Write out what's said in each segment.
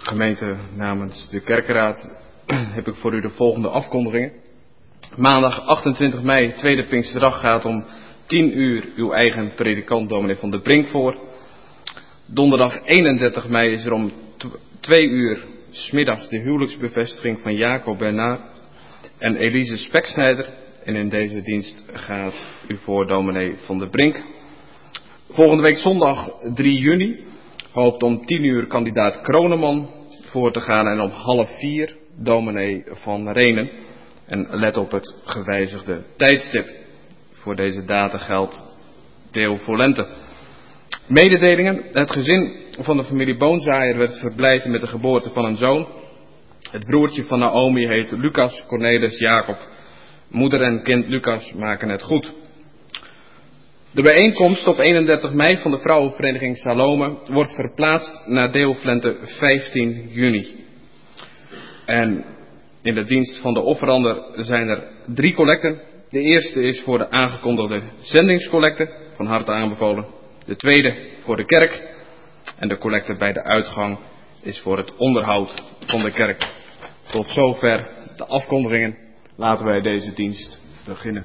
Gemeente, namens de kerkenraad heb ik voor u de volgende afkondigingen. Maandag 28 mei, tweede Pinksterdag, gaat om 10 uur uw eigen predikant dominee Van der Brink voor. Donderdag 31 mei is er om 2 uur 's middags de huwelijksbevestiging van Jacob Bernard en Elise Speksnijder. En in deze dienst gaat u voor dominee Van der Brink. Volgende week zondag 3 juni hoopt om 10 uur kandidaat Kroneman voor te gaan en om 3:30 dominee Van Renen. En let op het gewijzigde tijdstip. Voor deze data geldt deel voor lente. Mededelingen. Het gezin van de familie Boonzaaier werd verblijd met de geboorte van een zoon. Het broertje van Naomi heet Lucas Cornelis Jacob. Moeder en kind Lucas maken het goed. De bijeenkomst op 31 mei van de vrouwenvereniging Salome wordt verplaatst naar Deelflente 15 juni. En in de dienst van de offerander zijn er 3 collecten. De eerste is voor de aangekondigde zendingscollecte, van harte aanbevolen. De tweede voor de kerk. En de collecte bij de uitgang is voor het onderhoud van de kerk. Tot zover de afkondigingen. Laten wij deze dienst beginnen.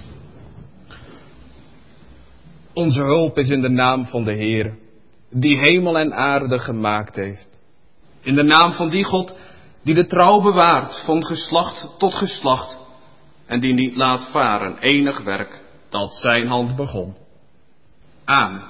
Onze hulp is in de naam van de Heer, die hemel en aarde gemaakt heeft. In de naam van die God, die de trouw bewaart van geslacht tot geslacht en die niet laat varen enig werk dat zijn hand begon. Amen.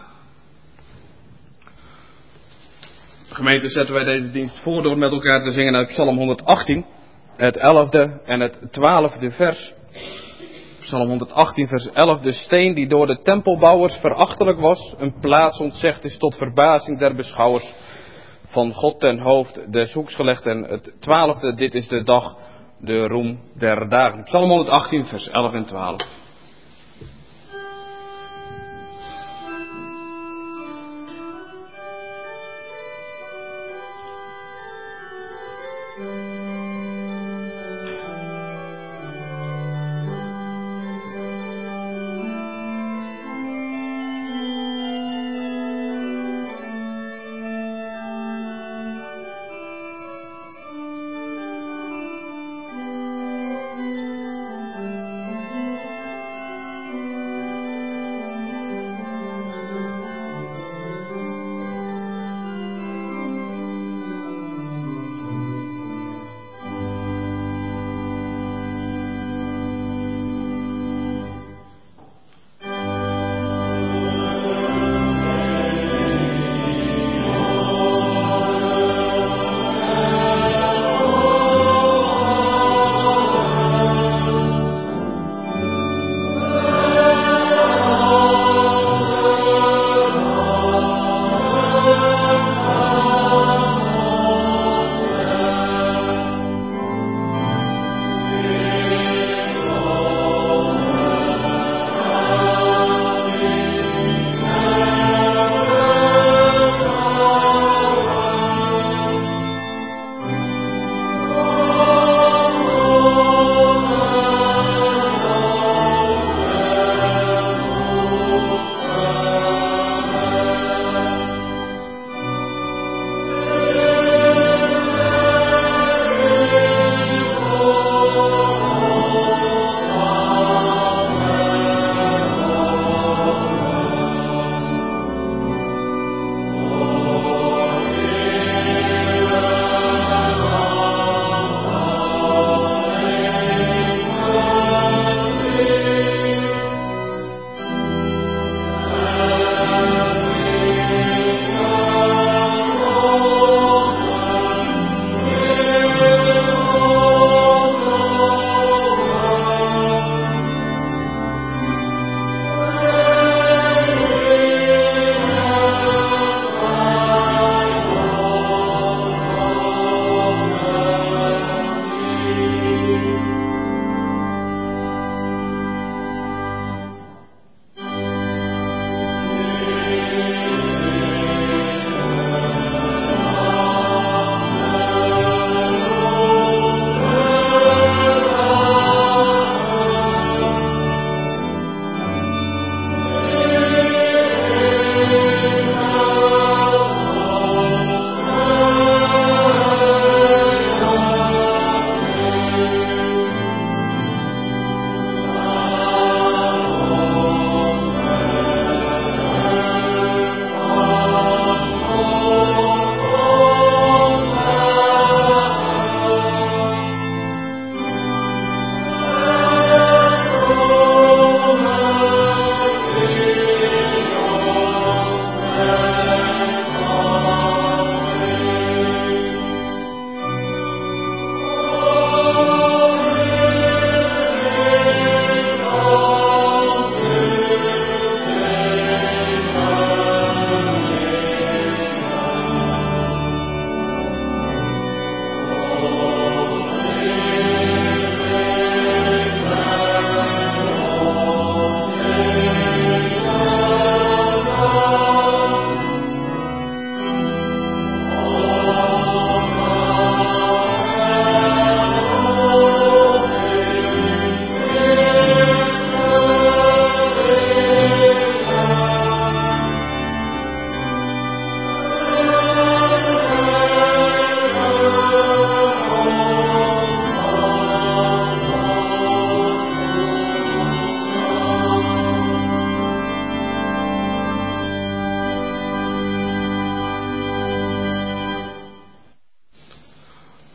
Gemeente, zetten wij deze dienst voor door met elkaar te zingen uit Psalm 118, het 11e en het 12e vers. Psalm 118 vers 11, de steen die door de tempelbouwers verachtelijk was, een plaats ontzegd is tot verbazing der beschouwers, van God ten hoofd des hoeks gelegd. En het 12e, dit is de dag, de roem der dagen. Psalm 118 vers 11 en 12.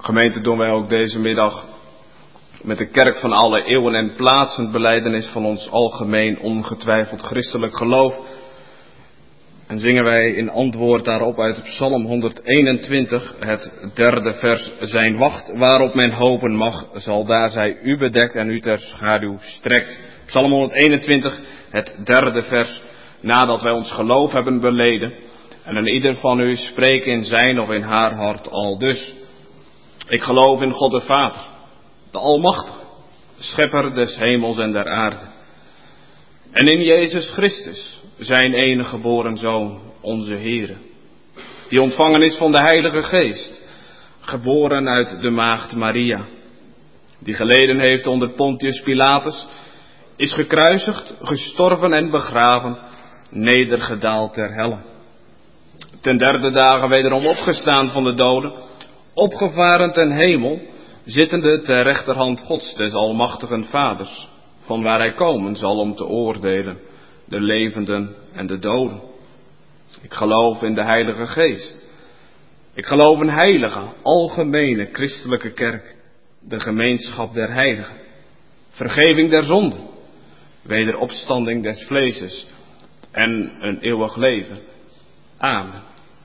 Gemeente, doen wij ook deze middag met de kerk van alle eeuwen en plaatsen belijdenis van ons algemeen ongetwijfeld christelijk geloof. En zingen wij in antwoord daarop uit Psalm 121, het 3e vers. Zijn wacht waarop men hopen mag, zal daar zij u bedekt en u ter schaduw strekt. Psalm 121, het 3e vers. Nadat wij ons geloof hebben beleden. En een ieder van u spreekt in zijn of in haar hart al dus. Ik geloof in God de Vader, de Almachtige, Schepper des hemels en der aarde. En in Jezus Christus, zijn enige geboren Zoon, onze Heere, die ontvangen is van de Heilige Geest, geboren uit de maagd Maria, die geleden heeft onder Pontius Pilatus, is gekruisigd, gestorven en begraven, nedergedaald ter helle. Ten 3e dagen wederom opgestaan van de doden, opgevaren ten hemel, zittende ter rechterhand Gods, des almachtigen Vaders, van waar hij komen zal om te oordelen, de levenden en de doden. Ik geloof in de Heilige Geest. Ik geloof in heilige, algemene, christelijke kerk, de gemeenschap der heiligen, vergeving der zonden, wederopstanding des vleeses en een eeuwig leven. Amen.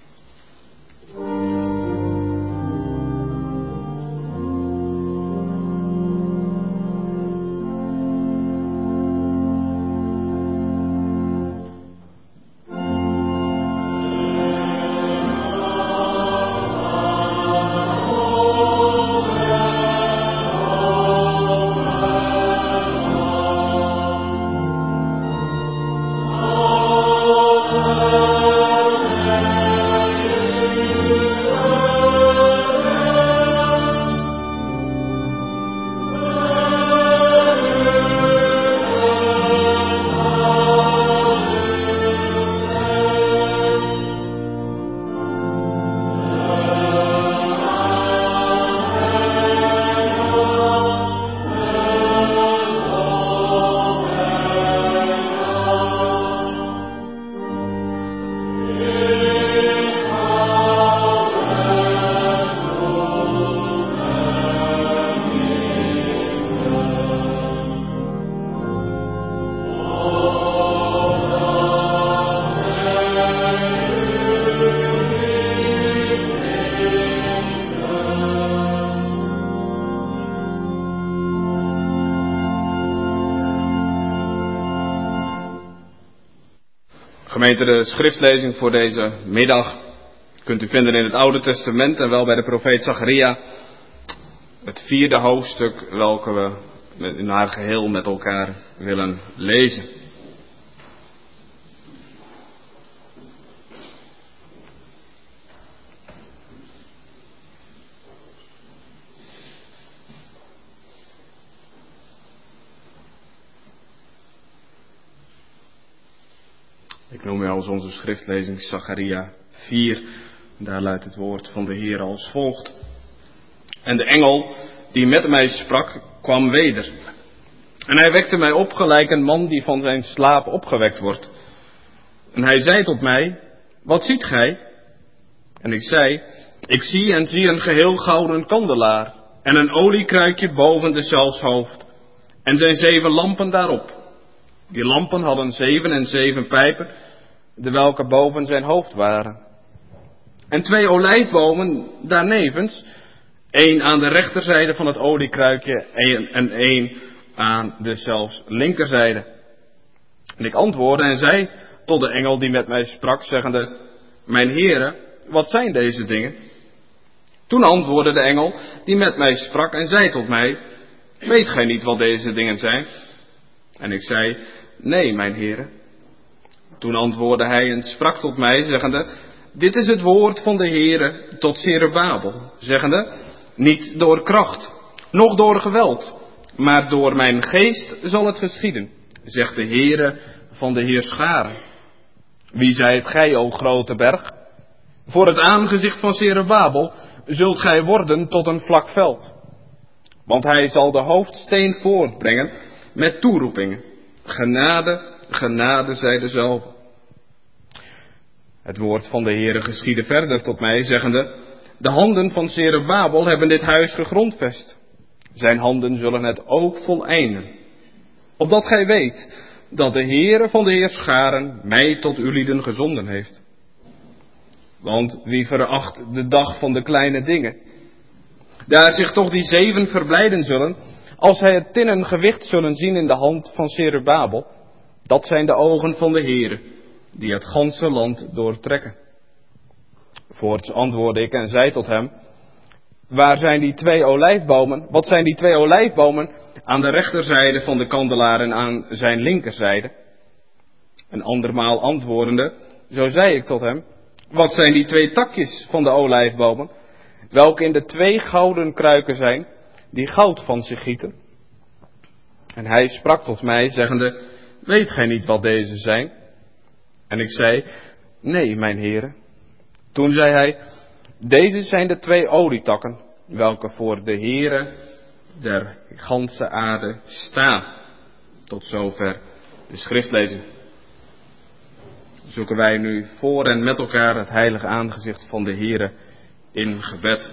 Gemeente, de schriftlezing voor deze middag kunt u vinden in het Oude Testament en wel bij de profeet Zacharia. Het 4e hoofdstuk welke we in haar geheel met elkaar willen lezen. Ik noem u als onze schriftlezing Zacharia 4. Daar luidt het woord van de Heer als volgt. En de engel die met mij sprak, kwam weder. En hij wekte mij op gelijk een man die van zijn slaap opgewekt wordt. En hij zei tot mij, wat ziet gij? En ik zei, ik zie een geheel gouden kandelaar en een oliekruikje boven deszelfs hoofd en zijn 7 lampen daarop. Die lampen hadden 7 en 7 pijpen, de welke boven zijn hoofd waren. En 2 olijfbomen daarnevens, 1 aan de rechterzijde van het oliekruikje en 1 aan deszelfs linkerzijde. En ik antwoordde en zei tot de engel die met mij sprak, zeggende, mijn Heere, wat zijn deze dingen? Toen antwoordde de engel die met mij sprak en zei tot mij, weet gij niet wat deze dingen zijn? En ik zei, nee, mijn Heere. Toen antwoordde hij en sprak tot mij, zeggende, dit is het woord van de Heere tot Zerubabel, zeggende, niet door kracht, noch door geweld, maar door mijn geest zal het geschieden, zegt de Heere van de Heerscharen. Wie zijt gij, o grote berg? Voor het aangezicht van Zerubabel zult gij worden tot een vlak veld. Want hij zal de hoofdsteen voortbrengen met toeroepingen. Genade, genade, zij dezelfde. Het woord van de Heere geschiedde verder tot mij, zeggende, De handen van Zerubabel hebben dit huis gegrondvest. Zijn handen zullen het ook voleinden. Opdat gij weet dat de Heere van de Heerscharen mij tot ulieden gezonden heeft. Want wie veracht de dag van de kleine dingen, daar zich toch die 7 verblijden zullen, als zij het tinnen gewicht zullen zien in de hand van Zerubabel. Dat zijn de ogen van de Heere, die het ganse land doortrekken. Voorts antwoordde ik en zei tot hem: waar zijn die 2 olijfbomen? Wat zijn die 2 olijfbomen aan de rechterzijde van de kandelaar en aan zijn linkerzijde? Een andermaal antwoordende, zo zei ik tot hem: wat zijn die 2 takjes van de olijfbomen, welke in de 2 gouden kruiken zijn, die goud van zich gieten? En hij sprak tot mij, zeggende: weet gij niet wat deze zijn? En ik zei: nee, mijn heren. Toen zei hij: deze zijn de 2 olietakken, welke voor de Heere der ganse aarde staan. Tot zover de schriftlezing. Zoeken wij nu voor en met elkaar het heilige aangezicht van de Heere in gebed.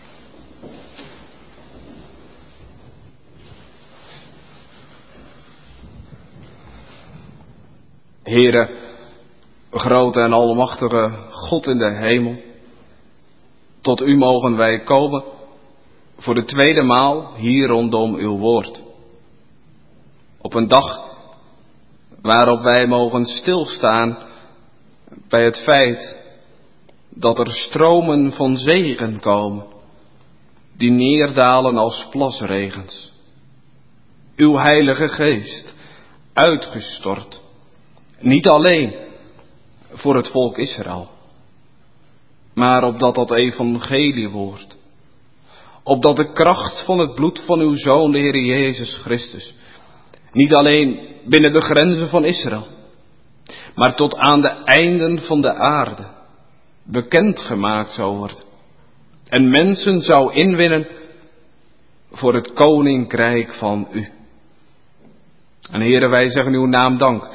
Heere, grote en almachtige God in de hemel, tot u mogen wij komen voor de 2e maal hier rondom uw woord. Op een dag waarop wij mogen stilstaan bij het feit dat er stromen van zegen komen, die neerdalen als plasregens. Uw Heilige Geest, uitgestort, niet alleen voor het volk Israël, maar opdat dat evangelie wordt, opdat de kracht van het bloed van uw Zoon, de Heer Jezus Christus, niet alleen binnen de grenzen van Israël, maar tot aan de einden van de aarde bekendgemaakt zou worden. En mensen zou inwinnen voor het koninkrijk van u. En Heere, wij zeggen uw naam dank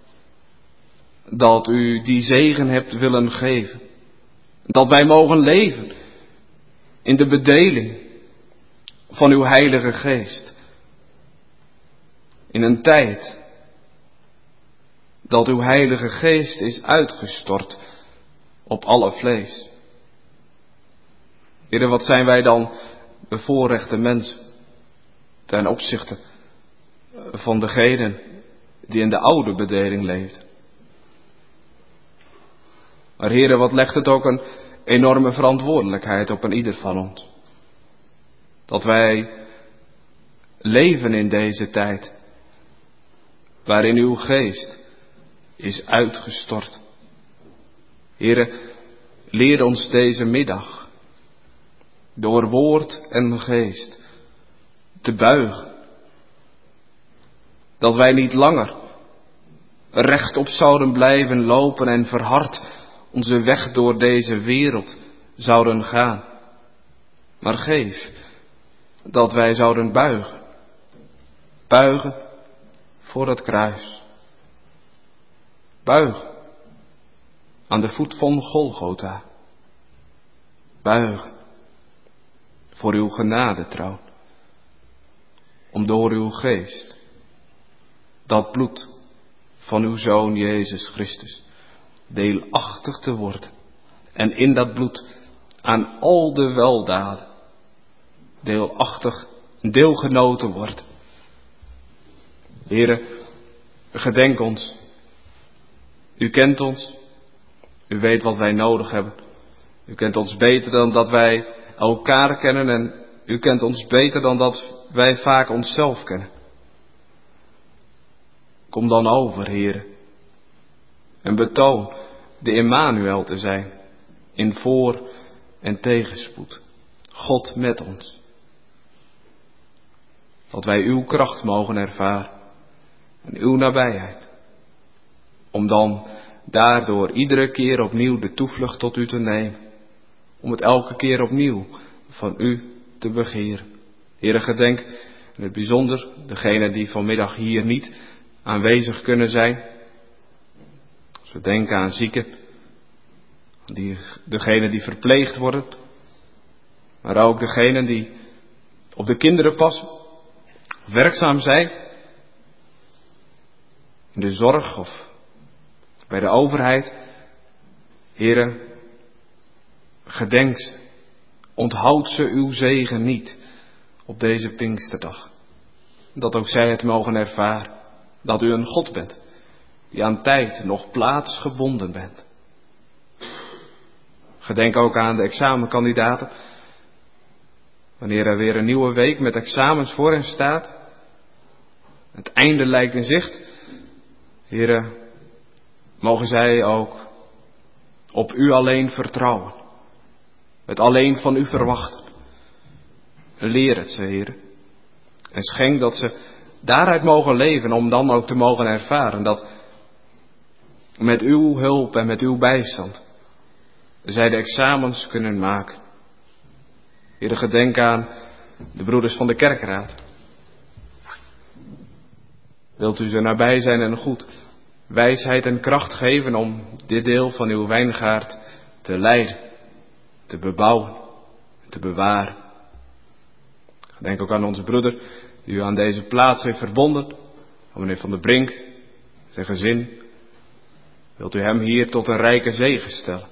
dat u die zegen hebt willen geven. Dat wij mogen leven in de bedeling van uw Heilige Geest. In een tijd dat uw Heilige Geest is uitgestort op alle vlees. Heere, wat zijn wij dan bevoorrechte mensen ten opzichte van degenen die in de oude bedeling leefden. Maar Heere, wat legt het ook een enorme verantwoordelijkheid op een ieder van ons. Dat wij leven in deze tijd waarin uw geest is uitgestort. Heere, leer ons deze middag door woord en geest te buigen. Dat wij niet langer rechtop zouden blijven lopen en verhard onze weg door deze wereld zouden gaan. Maar geef dat wij zouden buigen. Buigen voor het kruis. Buigen aan de voet van Golgotha. Buigen voor uw genadetroon. Om door uw geest dat bloed van uw Zoon Jezus Christus deelachtig te worden. En in dat bloed aan al de weldaden deelachtig deelgenoten worden. Heere, gedenk ons. U kent ons. U weet wat wij nodig hebben. U kent ons beter dan dat wij elkaar kennen en u kent ons beter dan dat wij vaak onszelf kennen. Kom dan over, Heere, en betoon de Immanuel te zijn in voor- en tegenspoed. God met ons. Dat wij uw kracht mogen ervaren en uw nabijheid. Om dan daardoor iedere keer opnieuw de toevlucht tot u te nemen. Om het elke keer opnieuw van u te begeren. Heere, gedenk in het bijzonder degenen die vanmiddag hier niet aanwezig kunnen zijn. Als we denken aan zieken, degenen die verpleegd worden, maar ook degenen die op de kinderen passen, werkzaam zijn, in de zorg of bij de overheid. Heere, gedenk ze, onthoud ze uw zegen niet op deze Pinksterdag. Dat ook zij het mogen ervaren, dat u een God bent, die aan tijd nog plaats gebonden bent. Gedenk ook aan de examenkandidaten. Wanneer er weer een nieuwe week met examens voor hen staat, het einde lijkt in zicht. Heere, mogen zij ook op u alleen vertrouwen, het alleen van u verwachten. Leer het ze, Heere. En schenk dat ze daaruit mogen leven, om dan ook te mogen ervaren dat met uw hulp en met uw bijstand zij de examens kunnen maken. Heere, gedenk aan de broeders van de kerkraad. Wilt u ze nabij zijn en goed wijsheid en kracht geven om dit deel van uw wijngaard te leiden, te bebouwen, te bewaren. Gedenk ook aan onze broeder die u aan deze plaats heeft verbonden, aan meneer Van der Brink, zijn gezin. Wilt u hem hier tot een rijke zegen stellen.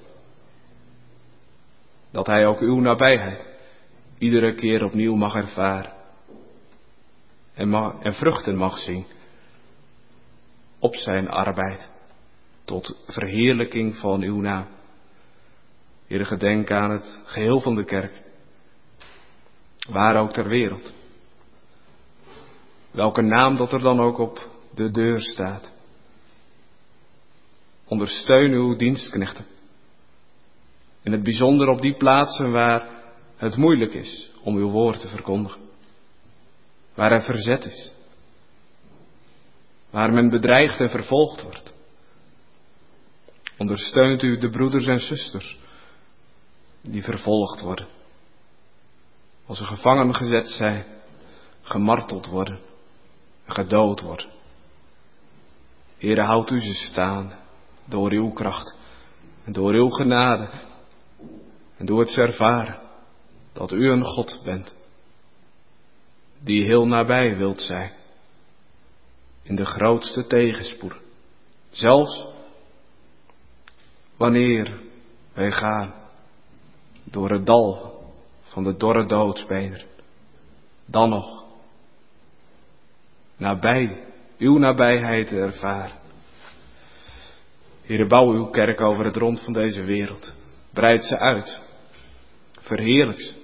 Dat hij ook uw nabijheid iedere keer opnieuw mag ervaren. En vruchten mag zien op zijn arbeid, tot verheerlijking van uw naam. Heere, gedenk aan het geheel van de kerk, waar ook ter wereld. Welke naam dat er dan ook op de deur staat. Ondersteun uw dienstknechten. In het bijzonder op die plaatsen waar het moeilijk is om uw woord te verkondigen. Waar er verzet is. Waar men bedreigd en vervolgd wordt. Ondersteunt u de broeders en zusters die vervolgd worden. Als ze gevangen gezet zijn, gemarteld worden, gedood worden. Heere, houdt u ze staan door uw kracht en door uw genade. En doe het ze ervaren dat u een God bent, die heel nabij wilt zijn. In de grootste tegenspoed. Zelfs wanneer wij gaan door het dal van de dorre doodsbeenderen. Dan nog nabij, uw nabijheid te ervaren. Heere, bouw uw kerk over het rond van deze wereld. Breid ze uit. Verheerlijk ze.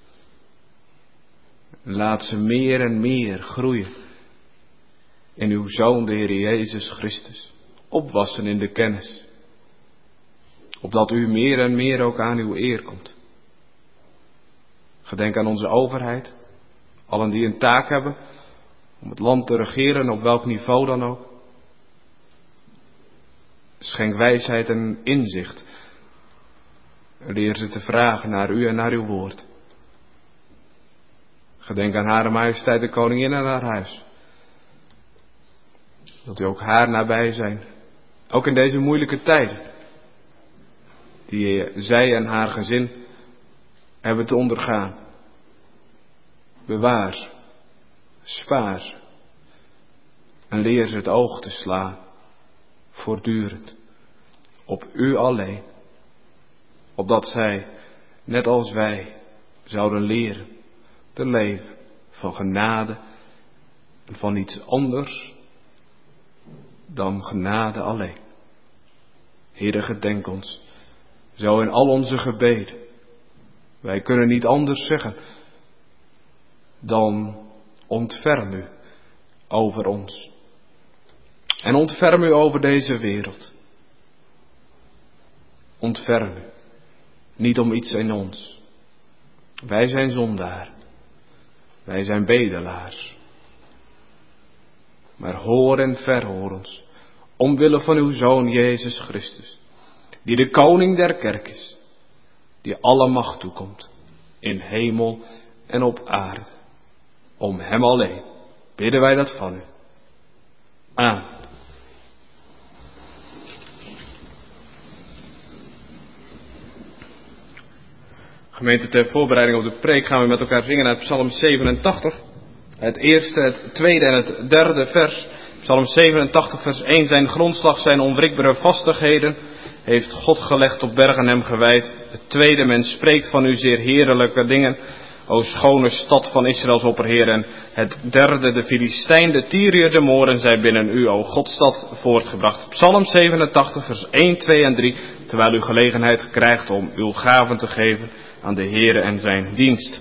Laat ze meer en meer groeien in uw Zoon, de Heer Jezus Christus. Opwassen in de kennis. Opdat u meer en meer ook aan uw eer komt. Gedenk aan onze overheid. Allen die een taak hebben om het land te regeren, op welk niveau dan ook. Schenk wijsheid en inzicht. Leer ze te vragen naar u en naar uw woord. Gedenk aan Hare Majesteit de Koningin en haar huis. Wilt u ook haar nabij zijn. Ook in deze moeilijke tijden. Die zij en haar gezin hebben te ondergaan. Bewaar ze. Spaar ze. En leer ze het oog te slaan. Voortdurend. Op u alleen. Opdat zij, net als wij, zouden leren te leven van genade en van iets anders dan genade alleen. Heere, gedenk ons, zo in al onze gebeden. Wij kunnen niet anders zeggen dan ontferm u over ons. En ontferm u over deze wereld. Ontferm u. Niet om iets in ons. Wij zijn zondaar. Wij zijn bedelaars. Maar hoor en verhoor ons. Omwille van uw Zoon Jezus Christus. Die de koning der kerk is. Die alle macht toekomt. In hemel en op aarde. Om hem alleen bidden wij dat van u. Amen. Gemeente, ter voorbereiding op de preek gaan we met elkaar zingen uit Psalm 87. Het eerste, het tweede en het derde vers. Psalm 87 vers 1. Zijn grondslag zijn onwrikbare vastigheden. Heeft God gelegd op bergen hem gewijd. Het tweede, men spreekt van u zeer heerlijke dingen. O schone stad van Israëls opperheer. En het derde, de Filistijn, de Tyriër, de Mooren, zij binnen u, o Godstad, voortgebracht. Psalm 87 vers 1, 2 en 3. Terwijl u gelegenheid krijgt om uw gaven te geven aan de Heere en zijn dienst.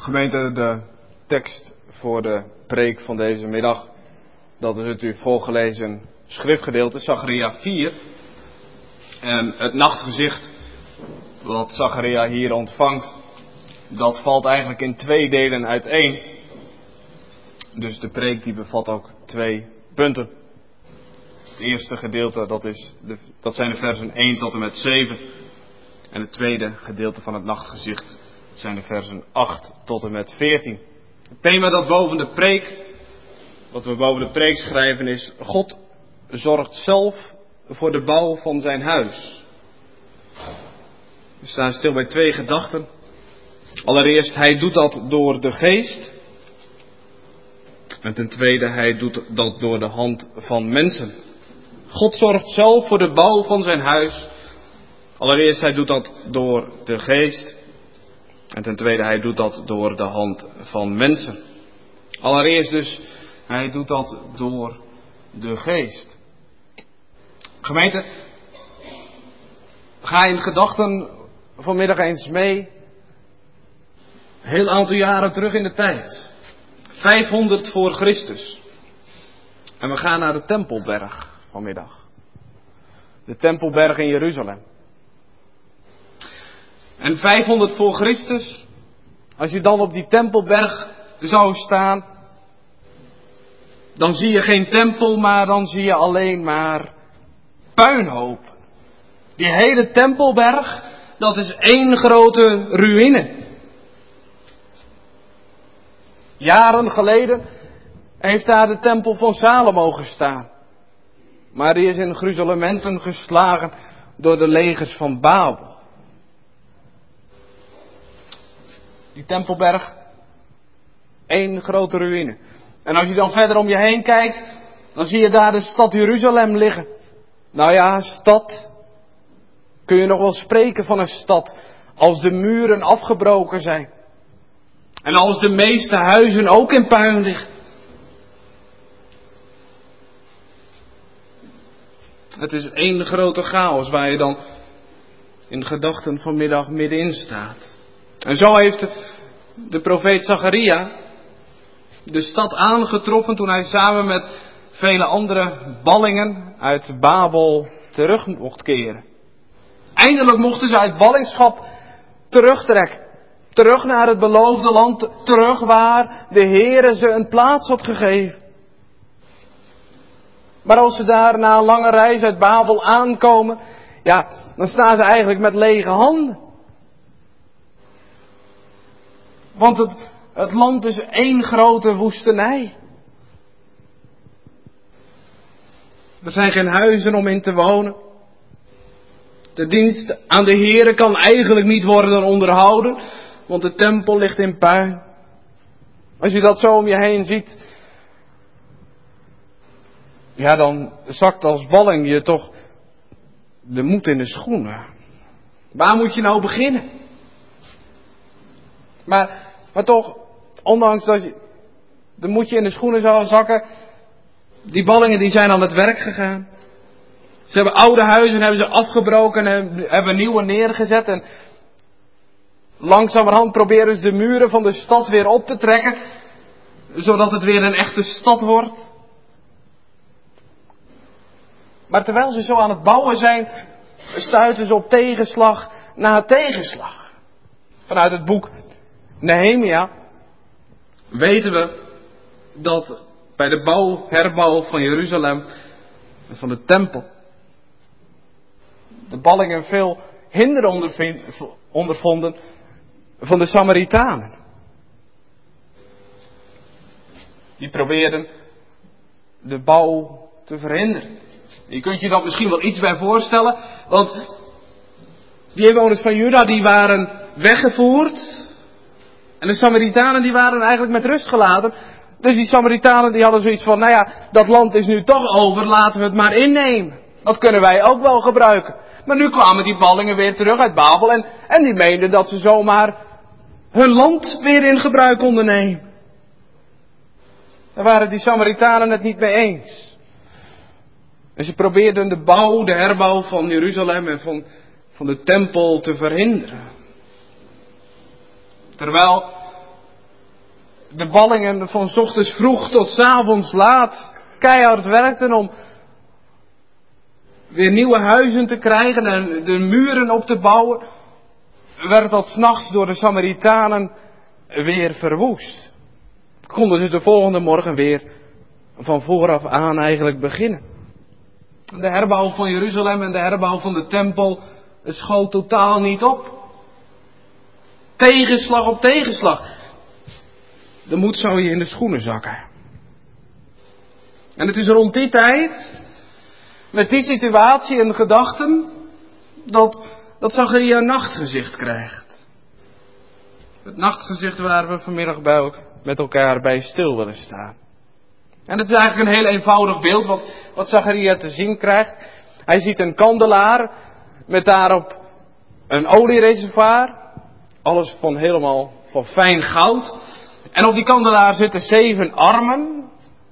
Gemeente, de tekst voor de preek van deze middag, dat is het u voorgelezen schriftgedeelte, Zacharia 4. En het nachtgezicht wat Zacharia hier ontvangt, dat valt eigenlijk in 2 delen uiteen. Dus de preek die bevat ook 2 punten. Het eerste gedeelte, dat zijn de versen 1 tot en met 7. En het tweede gedeelte van het nachtgezicht, dat zijn de versen 8 tot en met 14. Het thema dat wat we boven de preek schrijven is: God zorgt zelf voor de bouw van zijn huis. We staan stil bij 2 gedachten. Allereerst, hij doet dat door de geest. En ten tweede, hij doet dat door de hand van mensen. God zorgt zelf voor de bouw van zijn huis. Allereerst, hij doet dat door de geest. En ten tweede, hij doet dat door de hand van mensen. Allereerst dus, hij doet dat door de geest. Gemeente, ga in gedachten vanmiddag eens mee. Heel aantal jaren terug in de tijd. 500 voor Christus. En we gaan naar de Tempelberg vanmiddag. De Tempelberg in Jeruzalem. En 500 voor Christus, als je dan op die Tempelberg zou staan, dan zie je geen tempel, maar dan zie je alleen maar puinhoop. Die hele Tempelberg, dat is één grote ruïne. Jaren geleden heeft daar de tempel van Salomo gestaan. Maar die is in gruzelementen geslagen door de legers van Babel. Die Tempelberg, één grote ruïne. En als je dan verder om je heen kijkt, dan zie je daar de stad Jeruzalem liggen. Nou ja, stad. Kun je nog wel spreken van een stad als de muren afgebroken zijn. En als de meeste huizen ook in puin liggen. Het is één grote chaos waar je dan in gedachten vanmiddag middenin staat. En zo heeft de profeet Zacharia de stad aangetroffen toen hij samen met vele andere ballingen uit Babel terug mocht keren. Eindelijk mochten ze uit ballingschap terugtrekken. Terug naar het beloofde land, terug waar de Heere ze een plaats had gegeven. Maar als ze daar na een lange reis uit Babel aankomen, ja, dan staan ze eigenlijk met lege handen. Want het land is één grote woestenij. Er zijn geen huizen om in te wonen. De dienst aan de Heere kan eigenlijk niet worden onderhouden, want de tempel ligt in puin. Als je dat zo om je heen ziet, ja, dan zakt als balling je toch de moed in de schoenen. Waar moet je nou beginnen? Maar toch, ondanks dat de moed je in de schoenen zou zakken, die ballingen die zijn aan het werk gegaan. Ze hebben oude huizen hebben ze afgebroken en hebben nieuwe neergezet. En langzamerhand proberen ze de muren van de stad weer op te trekken, zodat het weer een echte stad wordt. Maar terwijl ze zo aan het bouwen zijn, stuiten ze op tegenslag na tegenslag. Vanuit het boek Nehemia weten we dat bij de herbouw van Jeruzalem en van de tempel de ballingen veel hinder ondervonden van de Samaritanen. Die probeerden de bouw te verhinderen. Je kunt je dat misschien wel iets bij voorstellen, want die inwoners van Juda die waren weggevoerd en de Samaritanen die waren eigenlijk met rust gelaten. Dus die Samaritanen die hadden zoiets van, nou ja, dat land is nu toch over, laten we het maar innemen. Dat kunnen wij ook wel gebruiken. Maar nu kwamen die ballingen weer terug uit Babel en die meenden dat ze zomaar hun land weer in gebruik konden nemen. Daar waren die Samaritanen het niet mee eens. En ze probeerden de herbouw van Jeruzalem en van de tempel te verhinderen. Terwijl de ballingen van 's ochtends vroeg tot 's avonds laat keihard werkten om weer nieuwe huizen te krijgen en de muren op te bouwen, werd dat 's nachts door de Samaritanen weer verwoest. Konden ze de volgende morgen weer van vooraf aan eigenlijk beginnen. De herbouw van Jeruzalem en de herbouw van de tempel schoot totaal niet op. Tegenslag op tegenslag. De moed zou je in de schoenen zakken. En het is rond die tijd, met die situatie en gedachten, dat Zacharia een nachtgezicht krijgt. Het nachtgezicht waar we vanmiddag met elkaar bij stil willen staan. En het is eigenlijk een heel eenvoudig beeld wat Zacharia te zien krijgt. Hij ziet een kandelaar met daarop een oliereservoir. Alles helemaal van fijn goud. En op die kandelaar zitten 7 armen.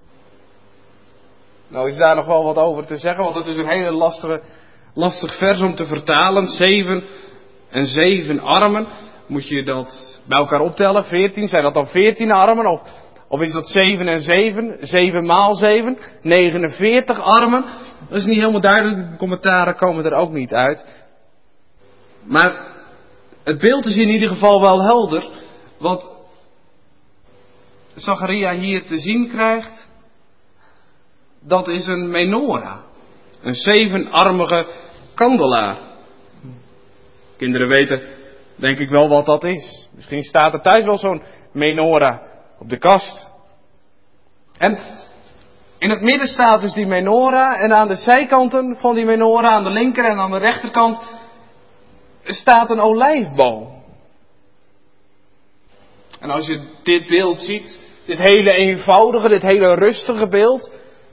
Nou is daar nog wel wat over te zeggen, want het is een hele lastig vers om te vertalen. 7 en 7 armen. Moet je dat bij elkaar optellen? 14, zijn dat dan 14 armen? Of is dat 7 en 7? 7 maal 7? 49 armen? Dat is niet helemaal duidelijk, de commentaren komen er ook niet uit. Maar het beeld is in ieder geval wel helder. Wat Zacharia hier te zien krijgt, dat is een menorah. Een 7-armige kandelaar. Kinderen weten denk ik wel wat dat is. Misschien staat er thuis wel zo'n menorah op de kast. En in het midden staat dus die menorah en aan de zijkanten van die menorah, aan de linker en aan de rechterkant, staat een olijfboom. En als je dit beeld ziet, dit hele eenvoudige, dit hele rustige beeld,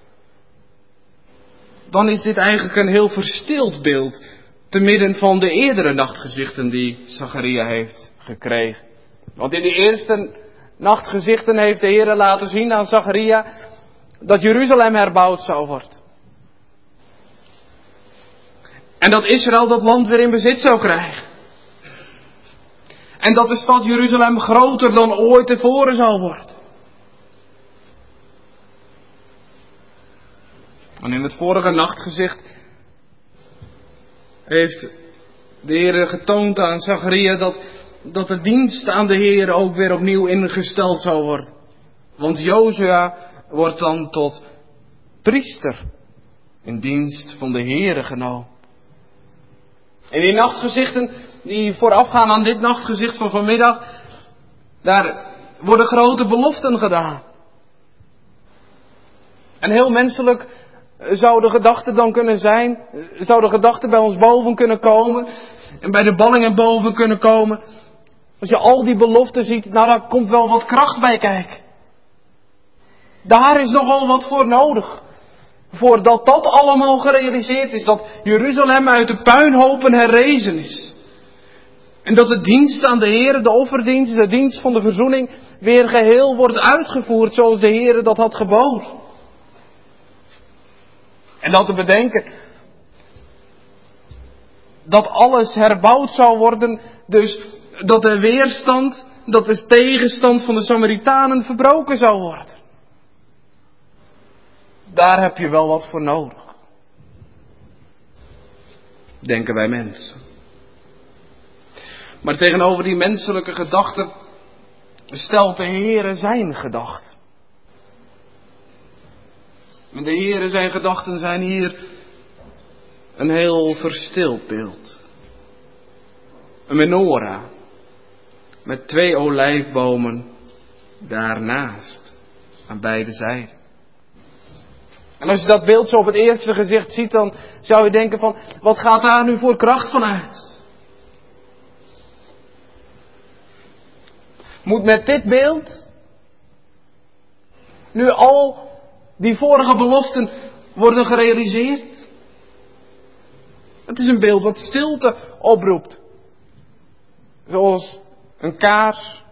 dan is dit eigenlijk een heel verstild beeld, te midden van de eerdere nachtgezichten die Zacharia heeft gekregen. Want in de eerste nachtgezichten heeft de Heer laten zien aan Zacharia dat Jeruzalem herbouwd zou worden. En dat Israël dat land weer in bezit zou krijgen. En dat de stad Jeruzalem groter dan ooit tevoren zou worden. En in het vorige nachtgezicht heeft de Heer getoond aan Zacharia dat de dienst aan de Heer ook weer opnieuw ingesteld zou worden. Want Jozua wordt dan tot priester in dienst van de Heer genomen. En die nachtgezichten die voorafgaan aan dit nachtgezicht van vanmiddag, daar worden grote beloften gedaan. En heel menselijk zou de gedachte dan kunnen zijn, zou de gedachte bij ons boven kunnen komen en bij de ballingen boven kunnen komen. Als je al die beloften ziet, nou daar komt wel wat kracht bij kijken. Daar is nogal wat voor nodig. Voordat dat allemaal gerealiseerd is, dat Jeruzalem uit de puinhopen herrezen is. En dat de dienst aan de Heer, de offerdienst, de dienst van de verzoening, weer geheel wordt uitgevoerd zoals de Heer dat had geboden. En dat te bedenken, dat alles herbouwd zou worden, dus dat de weerstand, dat de tegenstand van de Samaritanen verbroken zou worden. Daar heb je wel wat voor nodig. Denken wij mensen. Maar tegenover die menselijke gedachten stelt de Heere zijn gedachten. En de Heere zijn gedachten zijn hier een heel verstild beeld. Een menorah met 2 olijfbomen daarnaast, aan beide zijden. En als je dat beeld zo op het eerste gezicht ziet, dan zou je denken van, wat gaat daar nu voor kracht van uit? Moet met dit beeld nu al die vorige beloften worden gerealiseerd? Het is een beeld wat stilte oproept. Zoals een kaars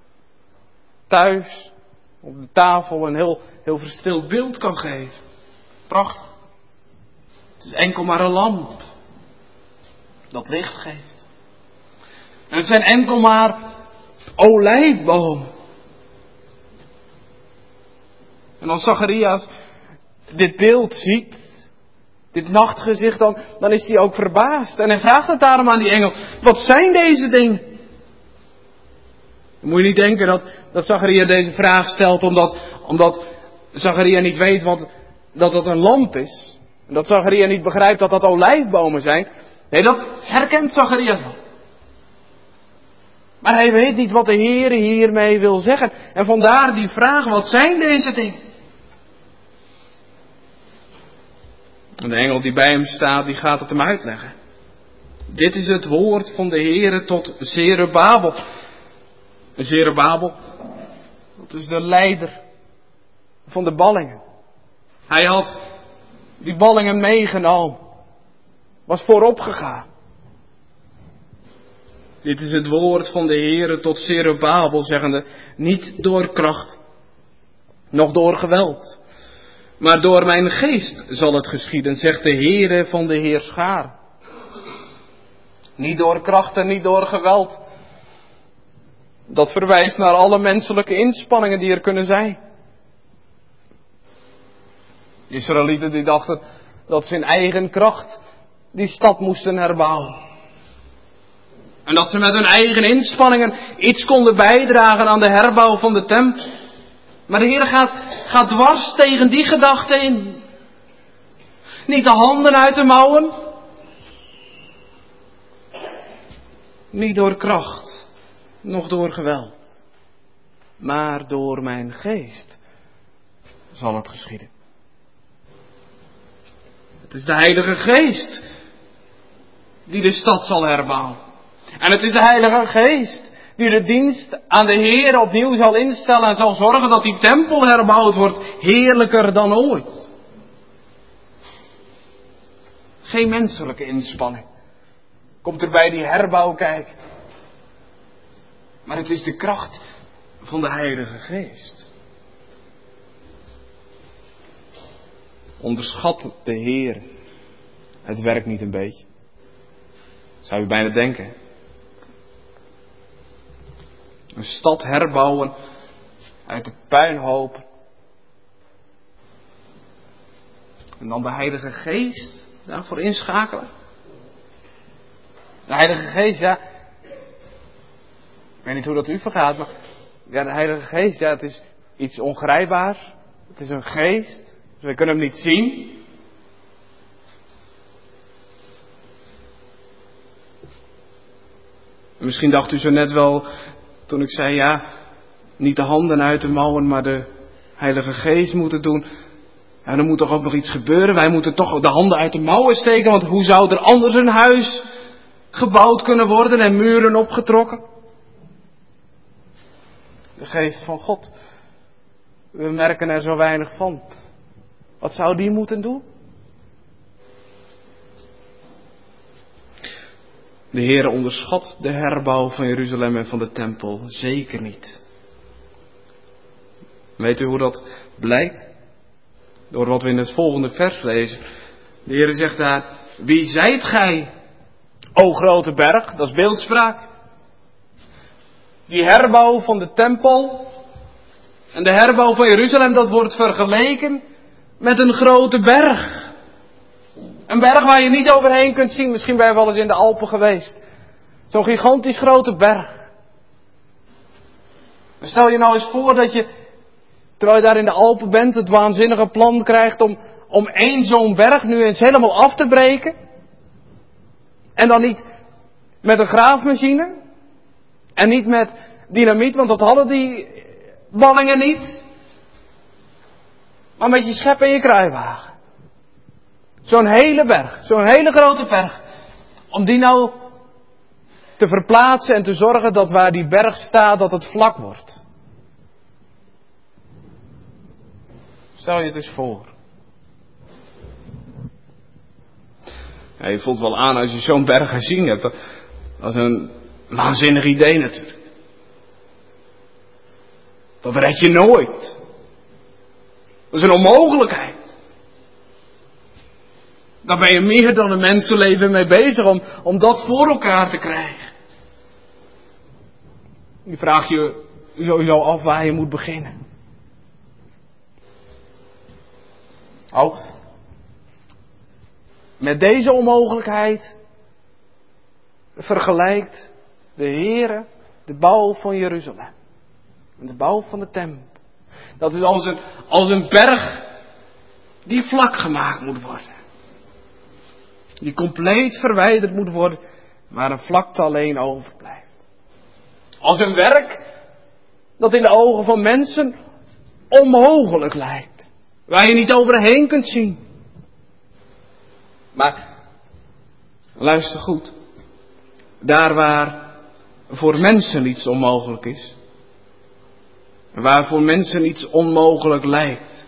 thuis op de tafel een heel verstild beeld kan geven. Prachtig. Het is enkel maar een lamp dat licht geeft. En het zijn enkel maar olijfbomen En als Zacharias dit beeld ziet, dit nachtgezicht, dan is hij ook verbaasd. En hij vraagt het daarom aan die engel, wat zijn deze dingen? Dan moet je niet denken dat Zacharia deze vraag stelt omdat Zacharia niet weet dat dat een lamp is. En dat Zacharia niet begrijpt dat dat olijfbomen zijn. Nee, dat herkent Zacharia wel. Maar hij weet niet wat de Heere hiermee wil zeggen. En vandaar die vraag, wat zijn deze dingen? En de engel die bij hem staat, die gaat het hem uitleggen. Dit is het woord van de Heere tot Zerubabel. Zerubabel, dat is de leider van de ballingen. Hij had die ballingen meegenomen. Was voorop gegaan. Dit is het woord van de Heere tot Zerubabel, zeggende, niet door kracht, noch door geweld, maar door mijn geest zal het geschieden, zegt de Heere van de Heerschaar. Niet door kracht en niet door geweld. Dat verwijst naar alle menselijke inspanningen die er kunnen zijn. De Israëlieten die dachten dat ze in eigen kracht die stad moesten herbouwen. En dat ze met hun eigen inspanningen iets konden bijdragen aan de herbouw van de tempel. Maar de Heer gaat dwars tegen die gedachte in. Niet de handen uit de mouwen. Niet door kracht, noch door geweld. Maar door mijn geest zal het geschieden. Het is de Heilige Geest die de stad zal herbouwen. En het is de Heilige Geest die de dienst aan de Heer opnieuw zal instellen en zal zorgen dat die tempel herbouwd wordt heerlijker dan ooit. Geen menselijke inspanning komt er bij die herbouw kijken. Maar het is de kracht van de Heilige Geest. Onderschat de Heer het werk niet een beetje. Zou je bijna denken. Een stad herbouwen uit de puinhoop. En dan de Heilige Geest daarvoor inschakelen. De Heilige Geest, ja. Ik weet niet hoe dat u vergaat, maar ja, de Heilige Geest, ja, het is iets ongrijpbaars. Het is een geest. Dus we kunnen hem niet zien. En misschien dacht u zo net wel, toen ik zei, ja, niet de handen uit de mouwen, maar de Heilige Geest moeten doen. Ja, dan moet toch ook nog iets gebeuren. Wij moeten toch de handen uit de mouwen steken, want hoe zou er anders een huis gebouwd kunnen worden en muren opgetrokken? De Geest van God. We merken er zo weinig van. Wat zou die moeten doen? De Heer onderschat de herbouw van Jeruzalem en van de tempel. Zeker niet. Weet u hoe dat blijkt? Door wat we in het volgende vers lezen. De Heer zegt daar, wie zijt gij, o grote berg? Dat is beeldspraak. Die herbouw van de tempel en de herbouw van Jeruzalem, dat wordt vergeleken met een grote berg. Een berg waar je niet overheen kunt zien. Misschien ben je wel eens in de Alpen geweest. Zo'n gigantisch grote berg. Stel je nou eens voor dat je, terwijl je daar in de Alpen bent, het waanzinnige plan krijgt om één zo'n berg nu eens helemaal af te breken. En dan niet met een graafmachine. En niet met dynamiet, want dat hadden die ballingen niet. Maar met je schep en je kruiwagen. Zo'n hele berg, zo'n hele grote berg. Om die nou te verplaatsen en te zorgen dat waar die berg staat, dat het vlak wordt. Stel je het eens voor. Ja, je voelt wel aan als je zo'n berg gezien hebt. Dat is een waanzinnig idee natuurlijk. Dat red je nooit. Dat is een onmogelijkheid. Daar ben je meer dan een mensenleven mee bezig om dat voor elkaar te krijgen. Je vraagt je sowieso af waar je moet beginnen. Nou, met deze onmogelijkheid vergelijkt de Heere de bouw van Jeruzalem. De bouw van de tempel. Dat is als een berg die vlak gemaakt moet worden. Die compleet verwijderd moet worden, waar een vlakte alleen overblijft. Als een werk dat in de ogen van mensen onmogelijk lijkt. Waar je niet overheen kunt zien. Maar, luister goed. Daar waar voor mensen iets onmogelijk is. Waar voor mensen iets onmogelijk lijkt.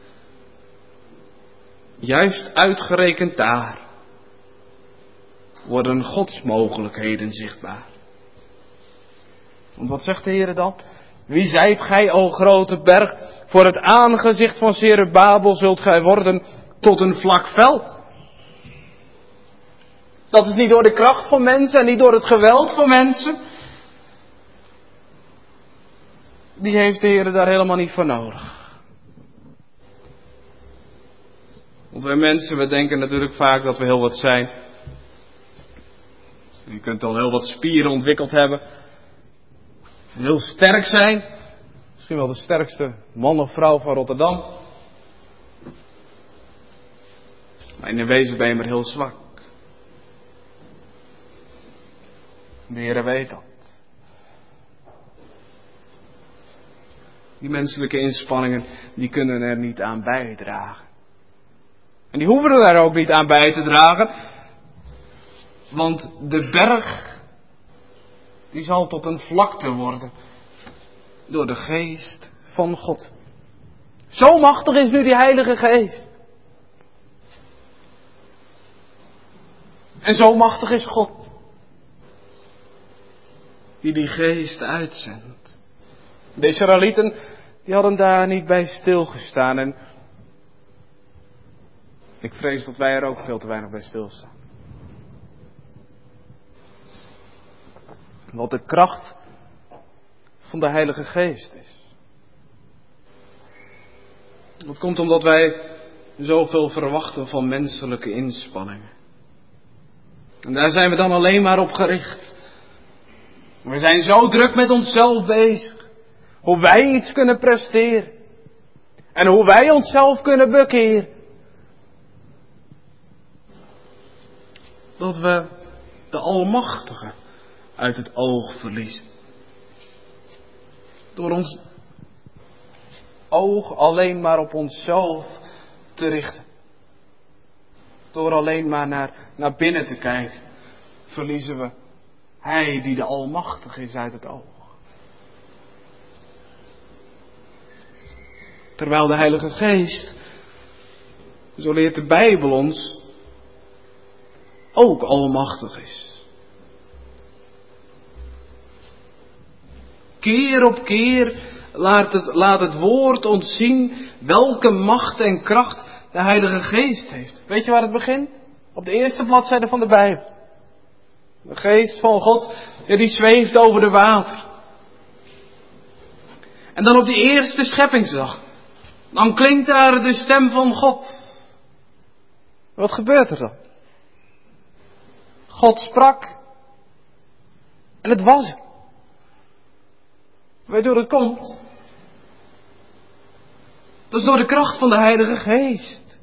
Juist uitgerekend daar worden Gods mogelijkheden zichtbaar. Want wat zegt de Heer dan? Wie zijt gij, o grote berg? Voor het aangezicht van Zerubabel zult gij worden tot een vlak veld. Dat is niet door de kracht van mensen en niet door het geweld van mensen. Die heeft de Heer daar helemaal niet voor nodig. Want wij mensen, we denken natuurlijk vaak dat we heel wat zijn. Je kunt al heel wat spieren ontwikkeld hebben. Heel sterk zijn. Misschien wel de sterkste man of vrouw van Rotterdam. Maar in de wezen ben je maar heel zwak. De Heer weet dat. Die menselijke inspanningen, die kunnen er niet aan bijdragen. En die hoeven er ook niet aan bij te dragen. Want de berg, die zal tot een vlakte worden. Door de geest van God. Zo machtig is nu die Heilige Geest. En zo machtig is God. Die geest uitzendt. De Israëlieten, die hadden daar niet bij stilgestaan. En ik vrees dat wij er ook veel te weinig bij stilstaan. Wat de kracht van de Heilige Geest is. Dat komt omdat wij zoveel verwachten van menselijke inspanningen. En daar zijn we dan alleen maar op gericht. We zijn zo druk met onszelf bezig. Hoe wij iets kunnen presteren. En hoe wij onszelf kunnen bekeren. Dat we de Almachtige uit het oog verliezen. Door ons oog alleen maar op onszelf te richten. Door alleen maar naar binnen te kijken. Verliezen we Hij die de Almachtige is uit het oog. Terwijl de Heilige Geest, zo leert de Bijbel ons, ook almachtig is. Keer op keer laat het woord ons zien welke macht en kracht de Heilige Geest heeft. Weet je waar het begint? Op de eerste bladzijde van de Bijbel. De Geest van God, die zweeft over de water. En dan op die eerste scheppingsdag. Dan klinkt daar de stem van God. Wat gebeurt er dan? God sprak. En het was er. Weet je hoe dat komt? Dat is door de kracht van de Heilige Geest.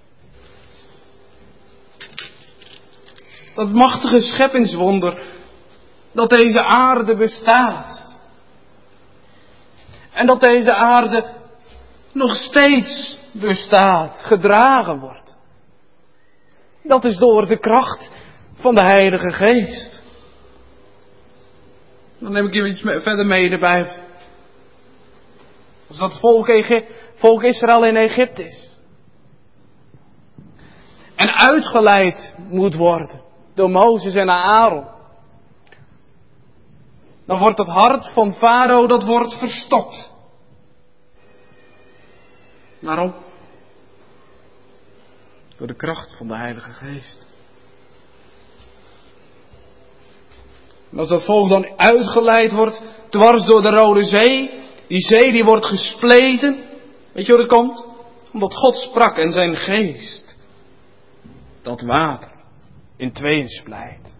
Dat machtige scheppingswonder. Dat deze aarde bestaat. En dat deze aarde nog steeds bestaat, gedragen wordt. Dat is door de kracht van de Heilige Geest. Dan neem ik je iets verder mee in de Bijbel. Als dat volk Israël in Egypte is. En uitgeleid moet worden door Mozes en Aaron. Dan wordt het hart van Farao, dat wordt verstokt. Waarom? Door de kracht van de Heilige Geest. En als dat volk dan uitgeleid wordt, dwars door de Rode Zee, die zee die wordt gespleten. Weet je hoe dat komt? Omdat God sprak en zijn geest dat water in tweeën splijt.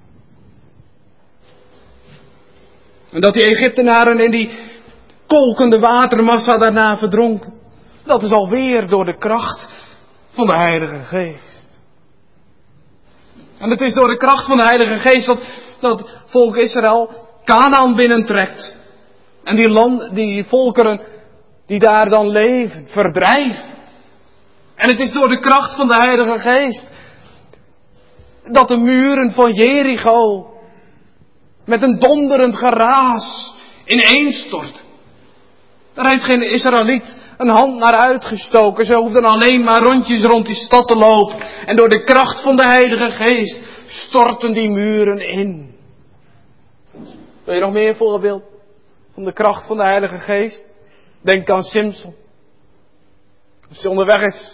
En dat die Egyptenaren in die kolkende watermassa daarna verdronken. Dat is alweer door de kracht van de Heilige Geest. En het is door de kracht van de Heilige Geest dat volk Israël Kanaan binnentrekt. En die volkeren die daar dan leven, verdrijven. En het is door de kracht van de Heilige Geest dat de muren van Jericho met een donderend geraas ineenstort. Daar heeft geen Israëliet een hand naar uitgestoken. Ze hoefden alleen maar rondjes rond die stad te lopen. En door de kracht van de Heilige Geest storten die muren in. Wil je nog meer voorbeeld van de kracht van de Heilige Geest? Denk aan Simson. Als hij onderweg is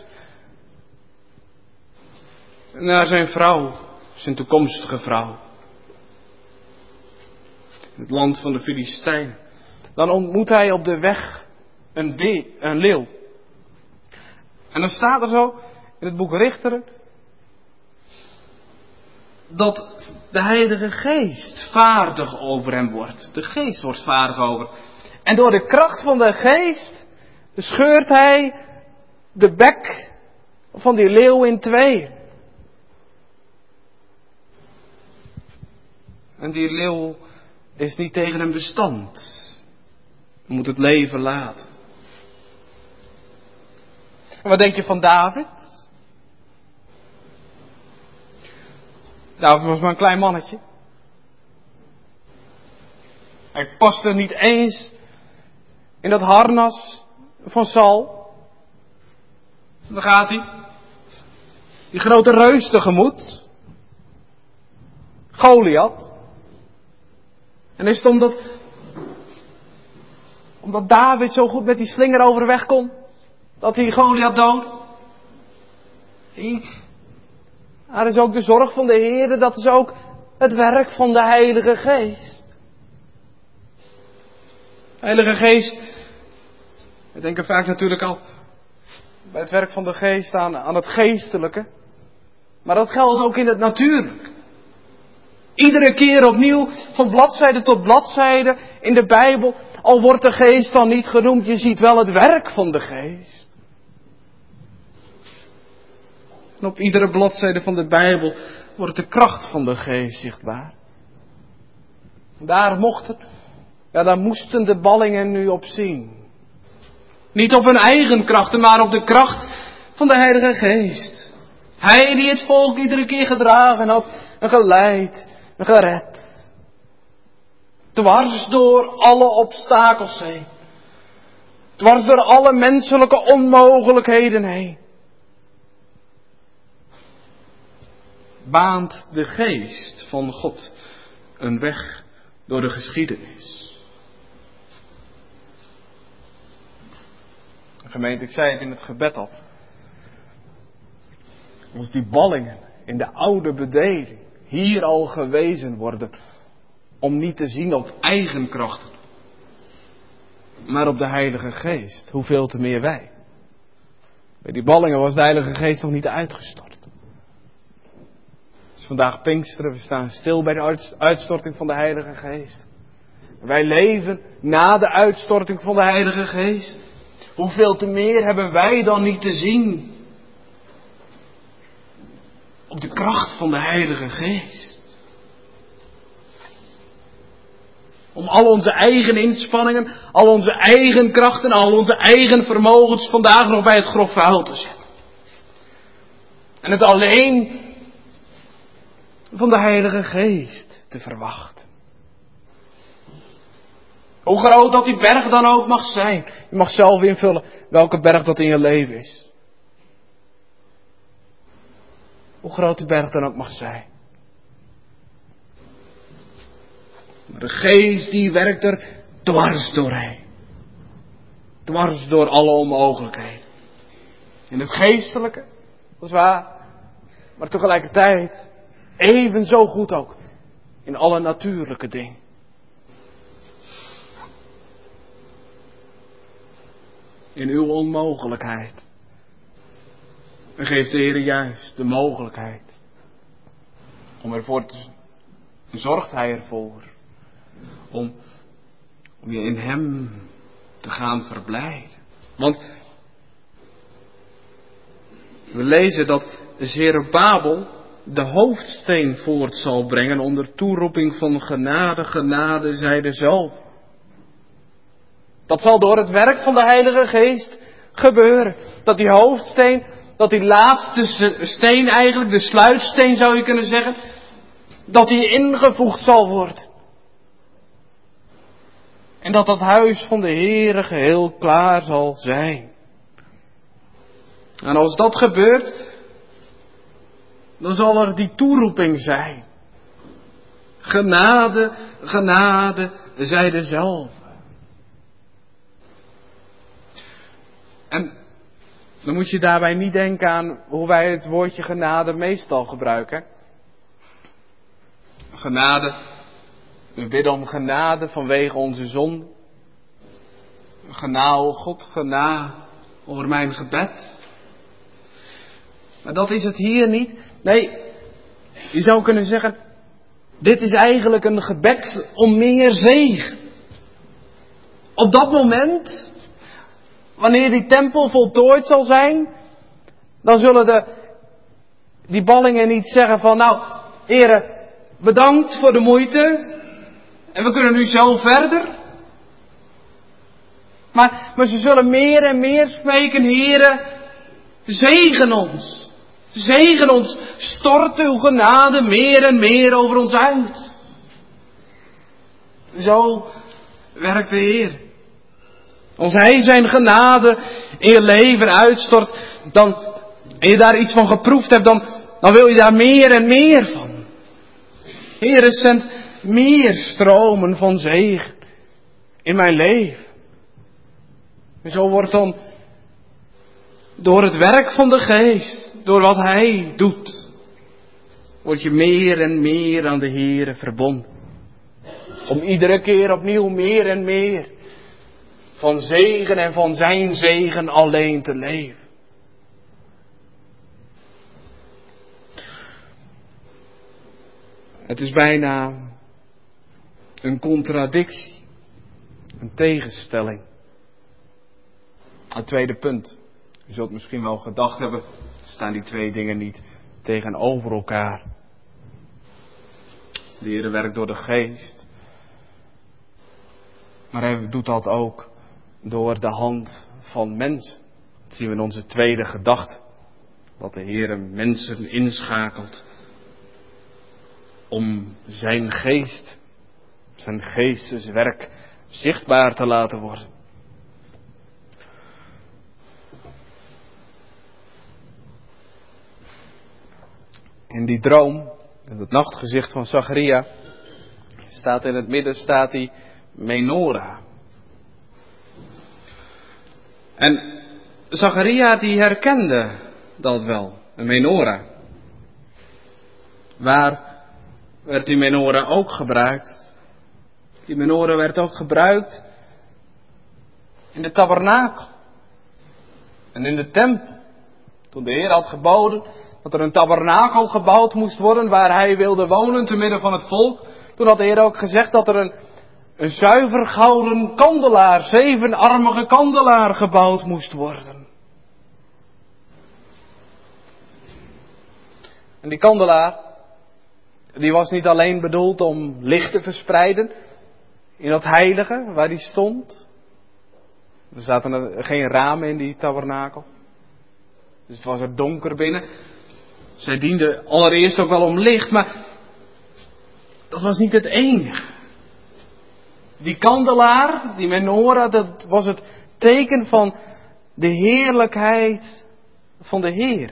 naar zijn vrouw, zijn toekomstige vrouw. In het land van de Filistijnen. Dan ontmoet hij op de weg een leeuw. En dan staat er zo in het boek Richteren dat de Heilige Geest vaardig over hem wordt. De Geest wordt vaardig over. En door de kracht van de Geest scheurt hij de bek van die leeuw in tweeën. En die leeuw is niet tegen hem bestand. Hij moet het leven laten. En wat denk je van David? David was maar een klein mannetje. Hij paste niet eens in dat harnas van Saul. Dan gaat hij. Die grote reus tegemoet. Goliath. En is het omdat David zo goed met die slinger overweg kon, dat hij Goliath dood? Er is ook de zorg van de Heer, dat is ook het werk van de Heilige Geest. Heilige Geest, we denken vaak natuurlijk al bij het werk van de Geest aan het geestelijke. Maar dat geldt ook in het natuurlijke. Iedere keer opnieuw, van bladzijde tot bladzijde in de Bijbel, al wordt de Geest dan niet genoemd, je ziet wel het werk van de Geest. En op iedere bladzijde van de Bijbel wordt de kracht van de Geest zichtbaar. Daar moesten de ballingen nu op zien. Niet op hun eigen krachten, maar op de kracht van de Heilige Geest. Hij die het volk iedere keer gedragen had en geleid en gered. Dwars door alle obstakels heen. Dwars door alle menselijke onmogelijkheden heen. Baant de Geest van God een weg door de geschiedenis. Gemeente, ik zei het in het gebed al. Als die ballingen in de oude bedeling hier al gewezen worden om niet te zien op eigen kracht, maar op de Heilige Geest, hoeveel te meer wij. Bij die ballingen was de Heilige Geest nog niet uitgestort. Het is vandaag Pinksteren, we staan stil bij de uitstorting van de Heilige Geest. Wij leven na de uitstorting van de Heilige Geest. Hoeveel te meer hebben wij dan niet te zien op de kracht van de Heilige Geest. Om al onze eigen inspanningen, al onze eigen krachten, al onze eigen vermogens vandaag nog bij het grof vuil te zetten. En het alleen van de Heilige Geest te verwachten. Hoe groot dat die berg dan ook mag zijn. Je mag zelf invullen welke berg dat in je leven is. Hoe groot die berg dan ook mag zijn. Maar de Geest die werkt er dwars doorheen. Dwars door alle onmogelijkheden. In het geestelijke, dat is waar. Maar tegelijkertijd even zo goed ook in alle natuurlijke dingen. In uw onmogelijkheid En geeft de Heer juist de mogelijkheid om ervoor te zorgt Hij ervoor om je in Hem te gaan verblijden. Want we lezen dat Zerubabel de hoofdsteen voort zal brengen onder toeroeping van genade, genade zij zelf. Dat zal door het werk van de Heilige Geest gebeuren. Dat die hoofdsteen, dat die laatste steen eigenlijk, de sluitsteen zou je kunnen zeggen, dat die ingevoegd zal worden. En dat dat huis van de Heere geheel klaar zal zijn. En als dat gebeurt, dan zal er die toeroeping zijn. Genade, genade, zij dezelfde. En dan moet je daarbij niet denken aan hoe wij het woordje genade meestal gebruiken. Genade, we bidden om genade vanwege onze zonde. Genade, o God, genade over mijn gebed. Maar dat is het hier niet. Nee, je zou kunnen zeggen, dit is eigenlijk een gebed om meer zegen. Op dat moment, wanneer die tempel voltooid zal zijn, dan zullen die ballingen niet zeggen van, nou, Heere, bedankt voor de moeite. En we kunnen nu zelf verder. Maar ze zullen meer en meer smeken, Heere, zegen ons. Zegen ons. Stort uw genade meer en meer over ons uit. Zo werkt de Heer. Als Hij zijn genade in je leven uitstort, en je daar iets van geproefd hebt, dan wil je daar meer en meer van. Heere, zend meer stromen van zegen in mijn leven. En zo wordt dan door het werk van de Geest, door wat Hij doet, word je meer en meer aan de Heere verbonden. Om iedere keer opnieuw meer en meer van zegen en van zijn zegen alleen te leven. Het is bijna een contradictie, een tegenstelling. Het tweede punt. U zult misschien wel gedacht hebben, staan die twee dingen niet tegenover elkaar. De Heer werkt door de Geest. Maar Hij doet dat ook door de hand van mensen. Dat zien we in onze tweede gedachte. Dat de Heer mensen inschakelt om zijn geest, zijn geesteswerk zichtbaar te laten worden. In die droom, in het nachtgezicht van Zacharia, staat in het midden die menorah. En Zacharia die herkende dat wel, een menorah. Waar werd die menorah ook gebruikt? Die menorah werd ook gebruikt in de tabernakel en in de tempel. Toen de Heer had geboden dat er een tabernakel gebouwd moest worden waar Hij wilde wonen te midden van het volk. Toen had de Heer ook gezegd dat er een zuiver gouden kandelaar, 7-armige kandelaar gebouwd moest worden. En die kandelaar, die was niet alleen bedoeld om licht te verspreiden in dat heilige waar die stond. Er zaten geen ramen in die tabernakel. Dus het was er donker binnen. Zij diende allereerst ook wel om licht, maar dat was niet het enige. Die kandelaar, die menorah, dat was het teken van de heerlijkheid van de Heer.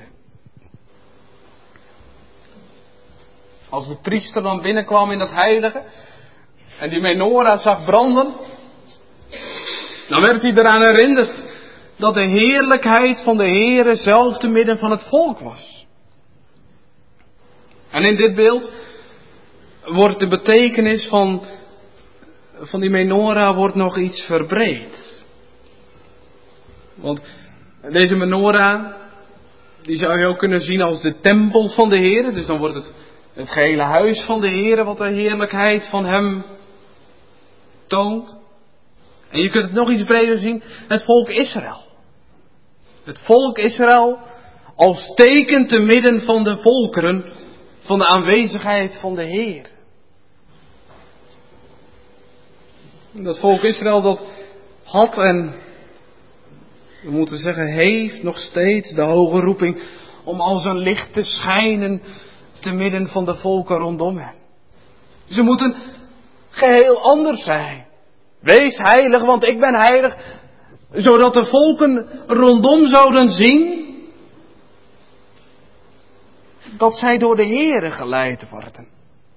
Als de priester dan binnenkwam in dat heilige en die menorah zag branden, dan werd hij eraan herinnerd dat de heerlijkheid van de Heere zelf te midden van het volk was. En in dit beeld wordt de betekenis van die menorah wordt nog iets verbreed. Want deze menorah, die zou je ook kunnen zien als de tempel van de Heer. Dus dan wordt het gehele huis van de Heer wat de heerlijkheid van hem toont. En je kunt het nog iets breder zien, het volk Israël. Het volk Israël als teken te midden van de volkeren van de aanwezigheid van de Heer. Dat volk Israël dat had en we moeten zeggen heeft nog steeds de hoge roeping om als een licht te schijnen te midden van de volken rondom hen. Ze moeten geheel anders zijn. Wees heilig, want ik ben heilig. Zodat de volken rondom zouden zien dat zij door de Heere geleid worden.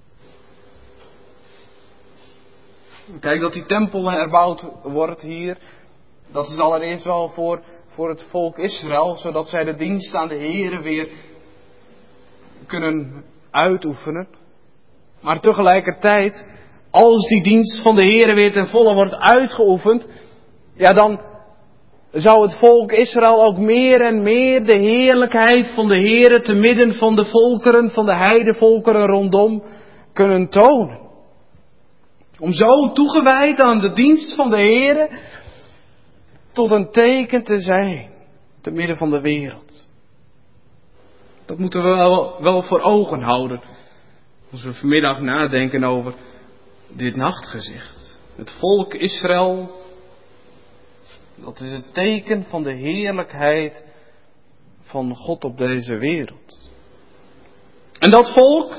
Kijk, dat die tempel herbouwd wordt hier, dat is allereerst wel voor het volk Israël, zodat zij de dienst aan de Heere weer kunnen uitoefenen. Maar tegelijkertijd, als die dienst van de Heere weer ten volle wordt uitgeoefend, ja dan zou het volk Israël ook meer en meer de heerlijkheid van de Heere te midden van de volkeren, van de heidevolkeren rondom kunnen tonen. Om zo toegewijd aan de dienst van de Heere tot een teken te zijn te midden van de wereld. Dat moeten we wel voor ogen houden als we vanmiddag nadenken over dit nachtgezicht. Het volk Israël, dat is het teken van de heerlijkheid van God op deze wereld. En dat volk,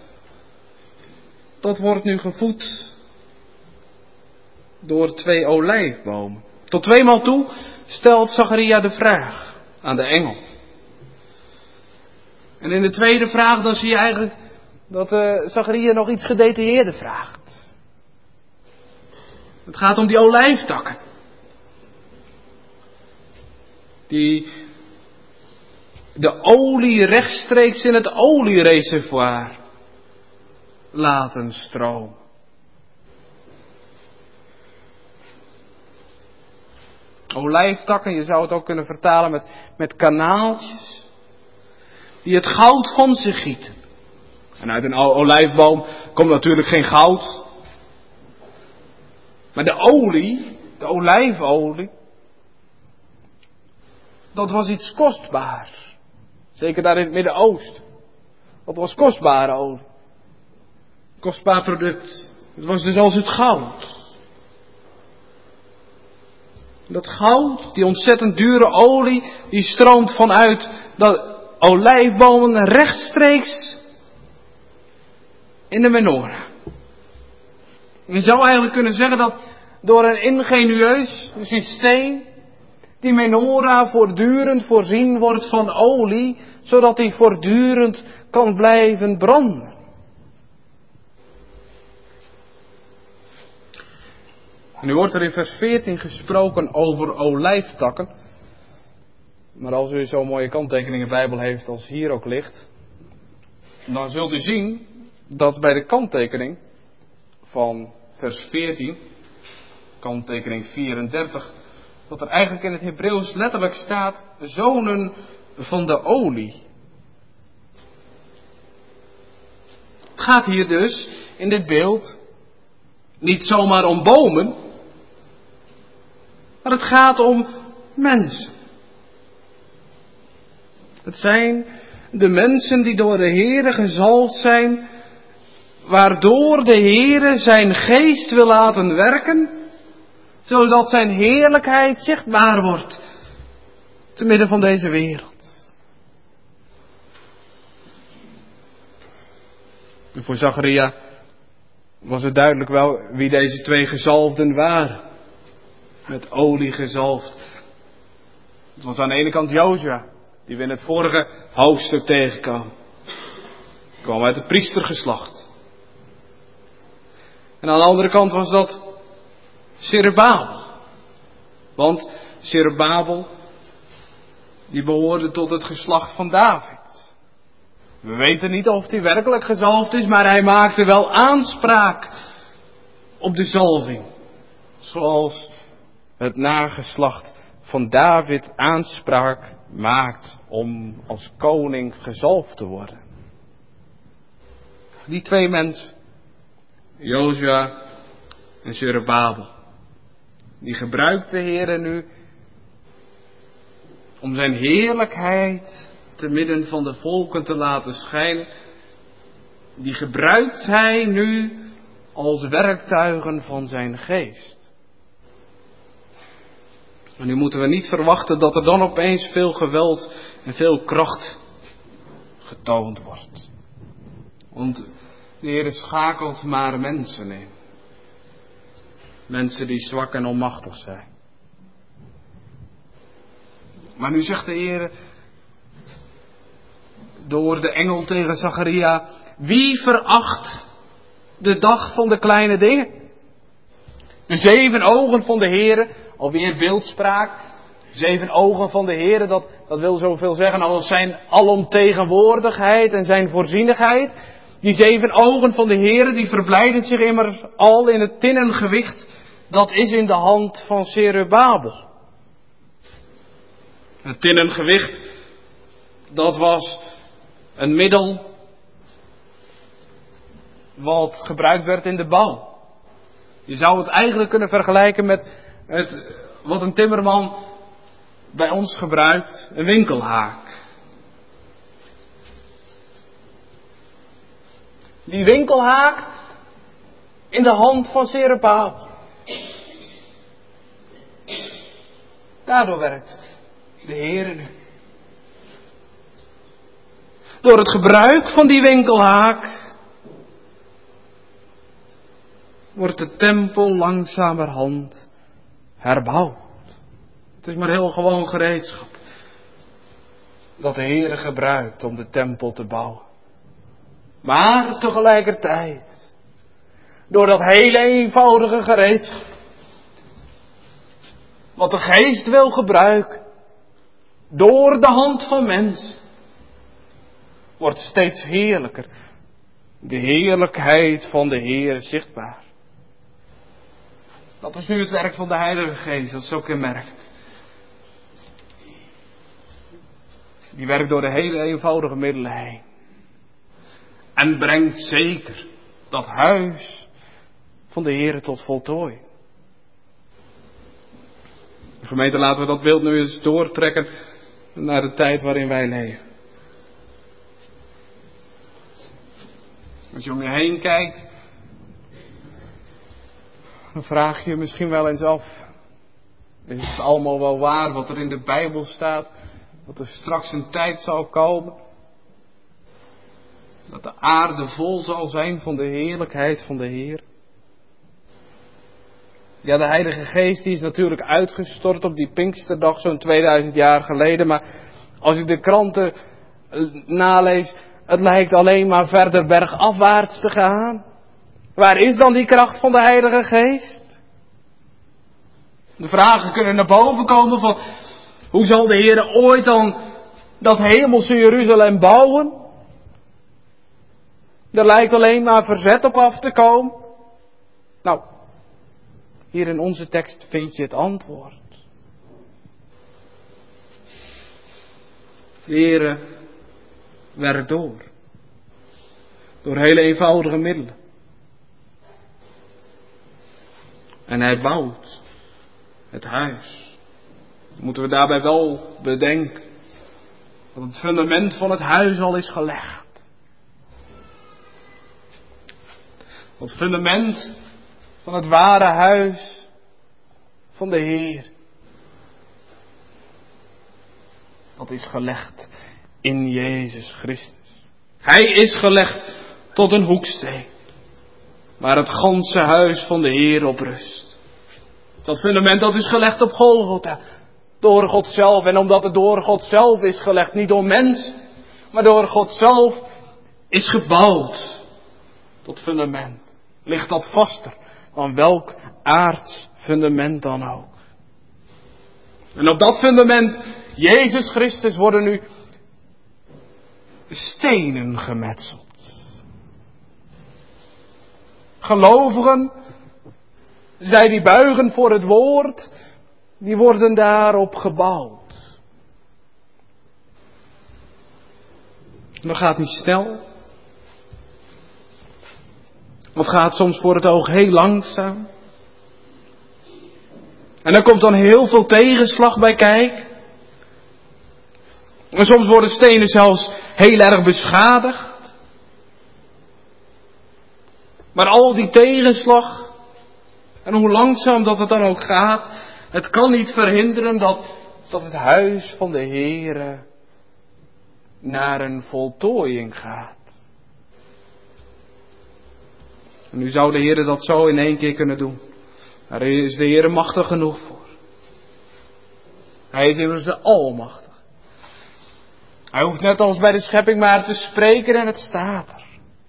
dat wordt nu gevoed door 2 olijfbomen. Tot 2 maal toe stelt Zacharia de vraag aan de engel. En in de tweede vraag dan zie je eigenlijk dat Zacharia nog iets gedetailleerder vraagt. Het gaat om die olijftakken. Die de olie rechtstreeks in het oliereservoir laten stromen. Olijftakken, je zou het ook kunnen vertalen met kanaaltjes, die het goud van zich gieten. En uit een olijfboom komt natuurlijk geen goud. Maar de olie, de olijfolie, dat was iets kostbaars. Zeker daar in het Midden-Oosten. Dat was kostbare olie. Kostbaar product. Het was dus als het goud. Dat goud, die ontzettend dure olie, die stroomt vanuit de olijfbomen rechtstreeks in de menorah. Je zou eigenlijk kunnen zeggen dat door een ingenieus systeem die menorah voortdurend voorzien wordt van olie, zodat die voortdurend kan blijven branden. Nu wordt er in vers 14 gesproken over olijftakken. Maar als u zo'n mooie kanttekening in de Bijbel heeft als hier ook ligt, dan zult u zien dat bij de kanttekening van vers 14, kanttekening 34, dat er eigenlijk in het Hebreeuws letterlijk staat zonen van de olie. Het gaat hier dus in dit beeld niet zomaar om bomen, maar het gaat om mensen. Het zijn de mensen die door de Heere gezalfd zijn, waardoor de Heere zijn geest wil laten werken, zodat zijn heerlijkheid zichtbaar wordt te midden van deze wereld. En voor Zacharia was het duidelijk wel wie deze 2 gezalfden waren. Met olie gezalfd. Het was aan de ene kant Jozua, die we in het vorige hoofdstuk tegenkwamen. Hij kwam uit het priestergeslacht. En aan de andere kant was dat Zerubbabel. Want Zerubbabel, die behoorde tot het geslacht van David. We weten niet of hij werkelijk gezalfd is, maar hij maakte wel aanspraak op de zalving. Zoals het nageslacht van David aanspraak maakt om als koning gezalfd te worden. Die twee mensen, Jozua en Zerubbabel, die gebruikt de Heere nu om zijn heerlijkheid te midden van de volken te laten schijnen. Die gebruikt hij nu als werktuigen van zijn geest. En nu moeten we niet verwachten dat er dan opeens veel geweld en veel kracht getoond wordt. Want de Heer schakelt maar mensen in. Mensen die zwak en onmachtig zijn. Maar nu zegt de Heer door de engel tegen Zacharia: wie veracht de dag van de kleine dingen? De 7 ogen van de Heer, alweer beeldspraak. 7 ogen van de Heer, dat wil zoveel zeggen als zijn alomtegenwoordigheid en zijn voorzienigheid. Die 7 ogen van de Heer, die verblijden zich immers al in het tinnen gewicht. Dat is in de hand van Zerubbabel. Het tinnen gewicht, dat was een middel wat gebruikt werd in de bouw. Je zou het eigenlijk kunnen vergelijken met wat een timmerman bij ons gebruikt, een winkelhaak. Die winkelhaak in de hand van Zerubbabel. Daardoor werkt de Heer nu. Door het gebruik van die winkelhaak wordt de tempel langzamerhand herbouwd. Het is maar heel gewoon gereedschap dat de Heer gebruikt om de tempel te bouwen. Maar tegelijkertijd, door dat hele eenvoudige gereedschap, wat de Geest wil gebruiken, door de hand van mens, wordt steeds heerlijker de heerlijkheid van de Heer zichtbaar. Dat is nu het werk van de Heilige Geest, dat is ook kenmerkend. Die werkt door de hele eenvoudige middelen heen. En brengt zeker dat huis van de Heer tot voltooiing. Gemeente, laten we dat beeld nu eens doortrekken naar de tijd waarin wij leven. Als je om je heen kijkt, dan vraag je je misschien wel eens af: is het allemaal wel waar wat er in de Bijbel staat? Dat er straks een tijd zal komen dat de aarde vol zal zijn van de heerlijkheid van de Heer. Ja, de Heilige Geest die is natuurlijk uitgestort op die Pinksterdag zo'n 2000 jaar geleden. Maar als ik de kranten nalees, het lijkt alleen maar verder bergafwaarts te gaan. Waar is dan die kracht van de Heilige Geest? De vragen kunnen naar boven komen van: hoe zal de Heer ooit dan dat hemelse Jeruzalem bouwen? Er lijkt alleen maar verzet op af te komen. Nou, hier in onze tekst vind je het antwoord. De Heer werkt door. Door hele eenvoudige middelen. En hij bouwt het huis. Dan moeten we daarbij wel bedenken dat het fundament van het huis al is gelegd. Het fundament van het ware huis van de Heer. Dat is gelegd in Jezus Christus. Hij is gelegd tot een hoeksteen, waar het ganse huis van de Heer op rust. Dat fundament dat is gelegd op Golgotha, door God zelf. En omdat het door God zelf is gelegd, niet door mens, maar door God zelf, is gebouwd. Dat fundament ligt dat vaster dan welk aards fundament dan ook. En op dat fundament, Jezus Christus, worden nu stenen gemetseld. Gelovigen, zij die buigen voor het woord, die worden daarop gebouwd. Dat gaat niet snel. Of gaat soms voor het oog heel langzaam. En er komt dan heel veel tegenslag bij kijken. En soms worden stenen zelfs heel erg beschadigd. Maar al die tegenslag, en hoe langzaam dat het dan ook gaat, het kan niet verhinderen dat het huis van de Heere naar een voltooiing gaat. En nu zou de Heere dat zo in 1 keer kunnen doen. Daar is de Heere machtig genoeg voor. Hij is immers de almachtig. Hij hoeft net als bij de schepping maar te spreken en het staat er.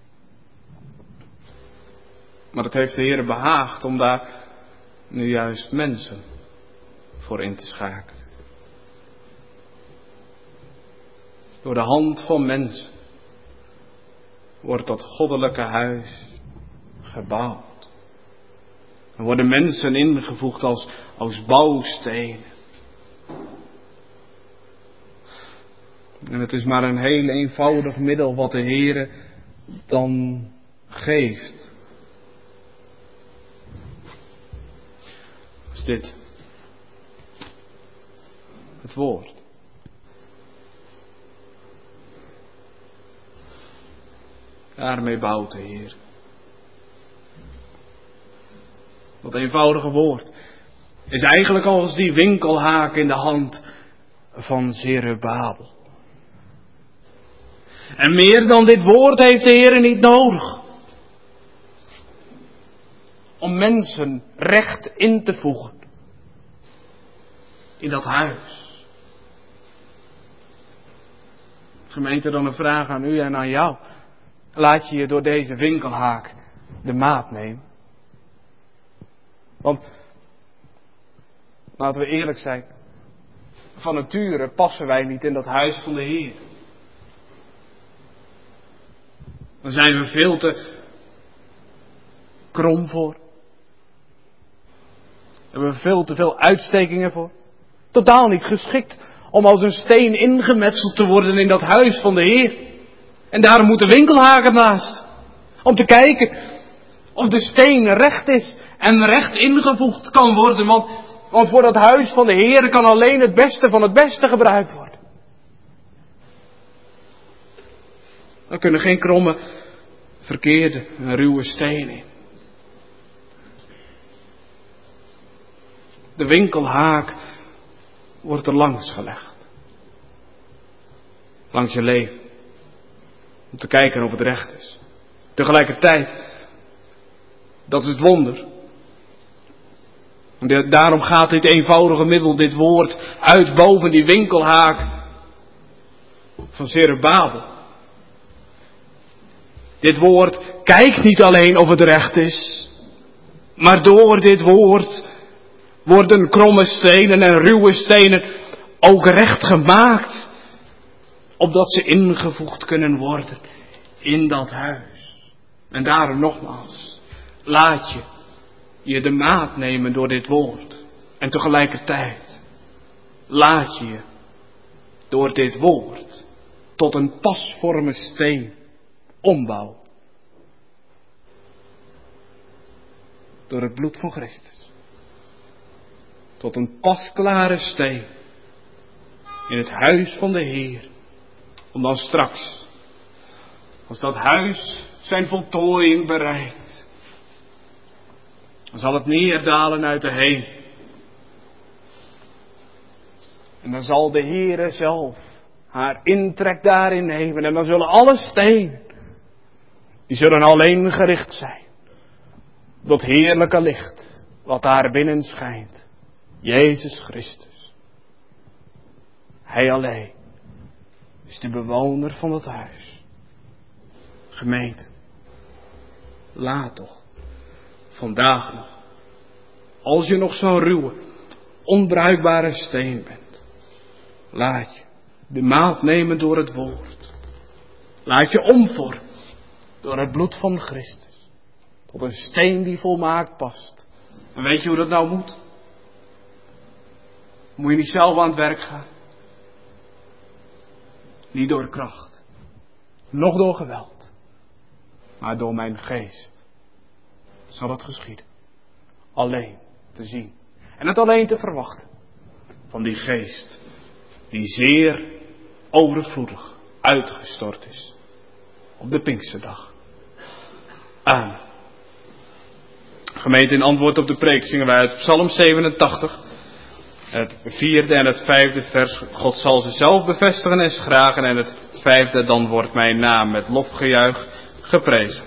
Maar het heeft de Heere behaagd om daar nu juist mensen voor in te schakelen. Door de hand van mensen wordt dat goddelijke huis gebouwd. Er worden mensen ingevoegd als bouwstenen. En het is maar een heel eenvoudig middel wat de Heere dan geeft. Is dit het woord. Daarmee bouwt de Heer. Dat eenvoudige woord is eigenlijk als die winkelhaak in de hand van Zerubabel. En meer dan dit woord heeft de Heer niet nodig. Om mensen recht in te voegen. In dat huis. Gemeente, dan een vraag aan u en aan jou. Laat je je door deze winkelhaak de maat nemen. Want, laten we eerlijk zijn. Van nature passen wij niet in dat huis van de Heer. Dan zijn we veel te krom voor. Hebben we veel te veel uitstekingen voor. Totaal niet geschikt om als een steen ingemetseld te worden in dat huis van de Heer. En daarom moet de winkelhaak ernaast. Om te kijken of de steen recht is en recht ingevoegd kan worden. Want voor dat huis van de Heer kan alleen het beste van het beste gebruikt worden. Er kunnen geen kromme, verkeerde en ruwe stenen in. De winkelhaak wordt er langs gelegd. Langs je leven. Om te kijken of het recht is. Tegelijkertijd, dat is het wonder. En daarom gaat dit eenvoudige middel, dit woord, uit boven die winkelhaak van Zerubabel. Dit woord kijkt niet alleen of het recht is, maar door dit woord worden kromme stenen en ruwe stenen ook recht gemaakt, opdat ze ingevoegd kunnen worden in dat huis. En daarom nogmaals, laat je de maat nemen door dit woord. En tegelijkertijd, laat je door dit woord tot een pasvorme steen ombouwen. Door het bloed van Christus. Tot een pasklare steen in het huis van de Heer. Om dan straks, als dat huis zijn voltooiing bereikt, dan zal het neerdalen uit de hemel. En dan zal de Heere zelf haar intrek daarin nemen. En dan zullen alle stenen, die zullen alleen gericht zijn op dat heerlijke licht wat daar binnen schijnt. Jezus Christus. Hij alleen is de bewoner van het huis. Gemeente, laat toch vandaag nog, als je nog zo'n ruwe, onbruikbare steen bent, laat je de maat nemen door het woord. Laat je omvormen door het bloed van Christus. Tot een steen die volmaakt past. En weet je hoe dat nou moet? Moet je niet zelf aan het werk gaan. Niet door kracht. noch door geweld, maar door mijn geest zal het geschieden. Alleen te zien en het alleen te verwachten van die geest die zeer overvloedig uitgestort is op de Pinksterdag. Amen. Gemeente, in antwoord op de preek zingen wij uit Psalm 87, het 4e en het 5e vers. God zal ze zelf bevestigen en schragen, en het 5e, dan wordt mijn naam met lofgejuich geprezen.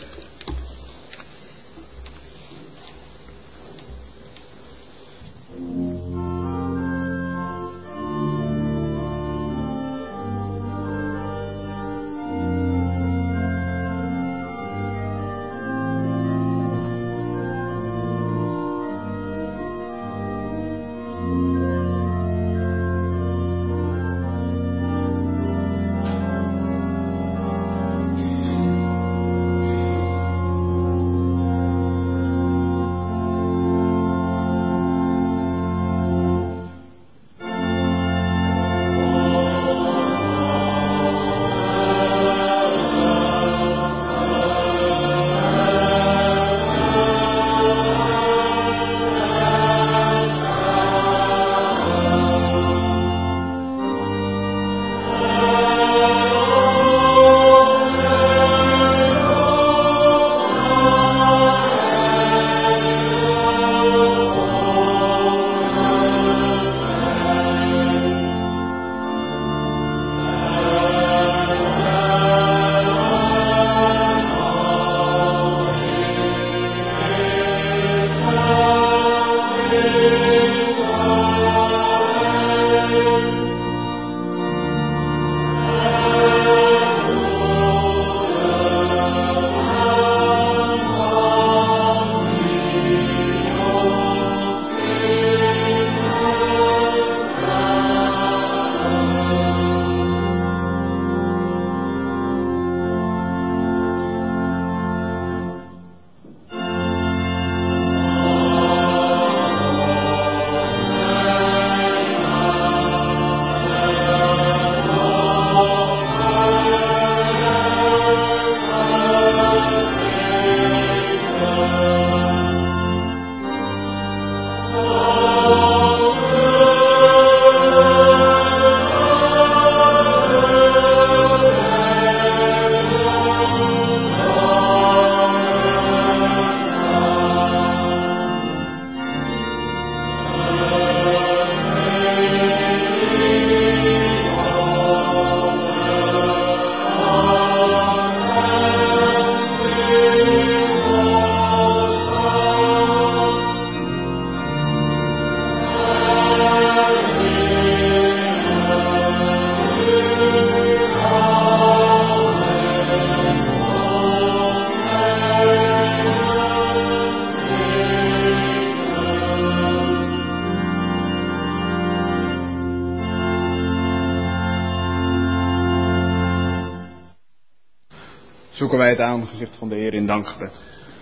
Zoeken wij het aangezicht van de Heer in dankgebed.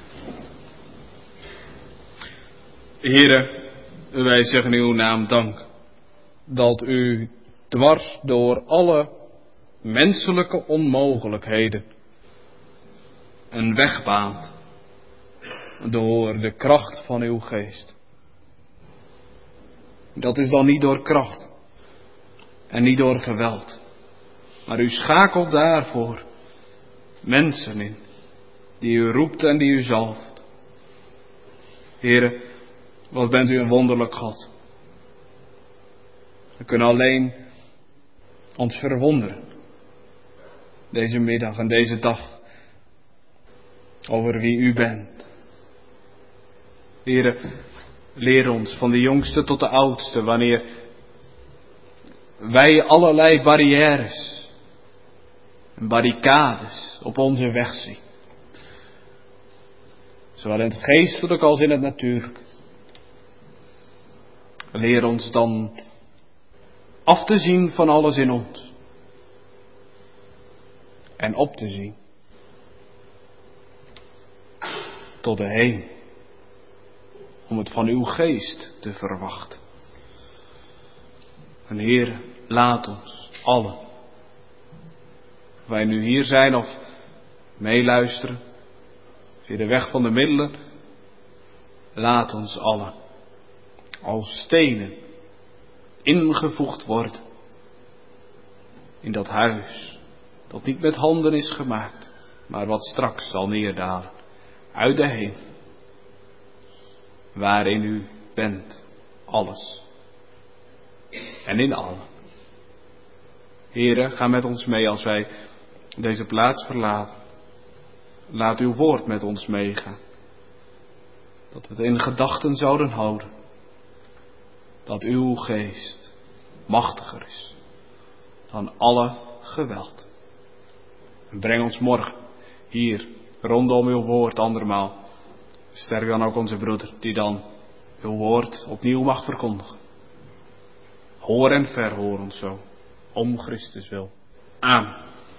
Heere, wij zeggen in uw naam dank dat u dwars door alle menselijke onmogelijkheden een weg baant door de kracht van uw geest. Dat is dan niet door kracht en niet door geweld, maar u schakelt daarvoor mensen in, die u roept en die u zalft. Heere, wat bent u een wonderlijk God. We kunnen alleen ons verwonderen, deze middag en deze dag, over wie u bent. Heere, leer ons van de jongste tot de oudste, wanneer wij allerlei barrières en barricades op onze weg zien. Zowel in het geestelijk als in het natuurlijk. Leer ons dan af te zien van alles in ons. En op te zien tot de hemel. Om het van uw geest te verwachten. En Heer, laat ons allen Of wij nu hier zijn of meeluisteren, via de weg van de middelen, laat ons allen als stenen ingevoegd worden in dat huis dat niet met handen is gemaakt, maar wat straks zal neerdalen uit de hemel, waarin u bent, alles en in allen. Heere, ga met ons mee als wij deze plaats verlaten. Laat uw woord met ons meegaan. Dat we het in gedachten zouden houden. Dat uw geest machtiger is dan alle geweld. En breng ons morgen hier rondom uw woord andermaal. Sterk dan ook onze broeder die dan uw woord opnieuw mag verkondigen. Hoor en verhoor ons zo. Om Christus wil. Amen.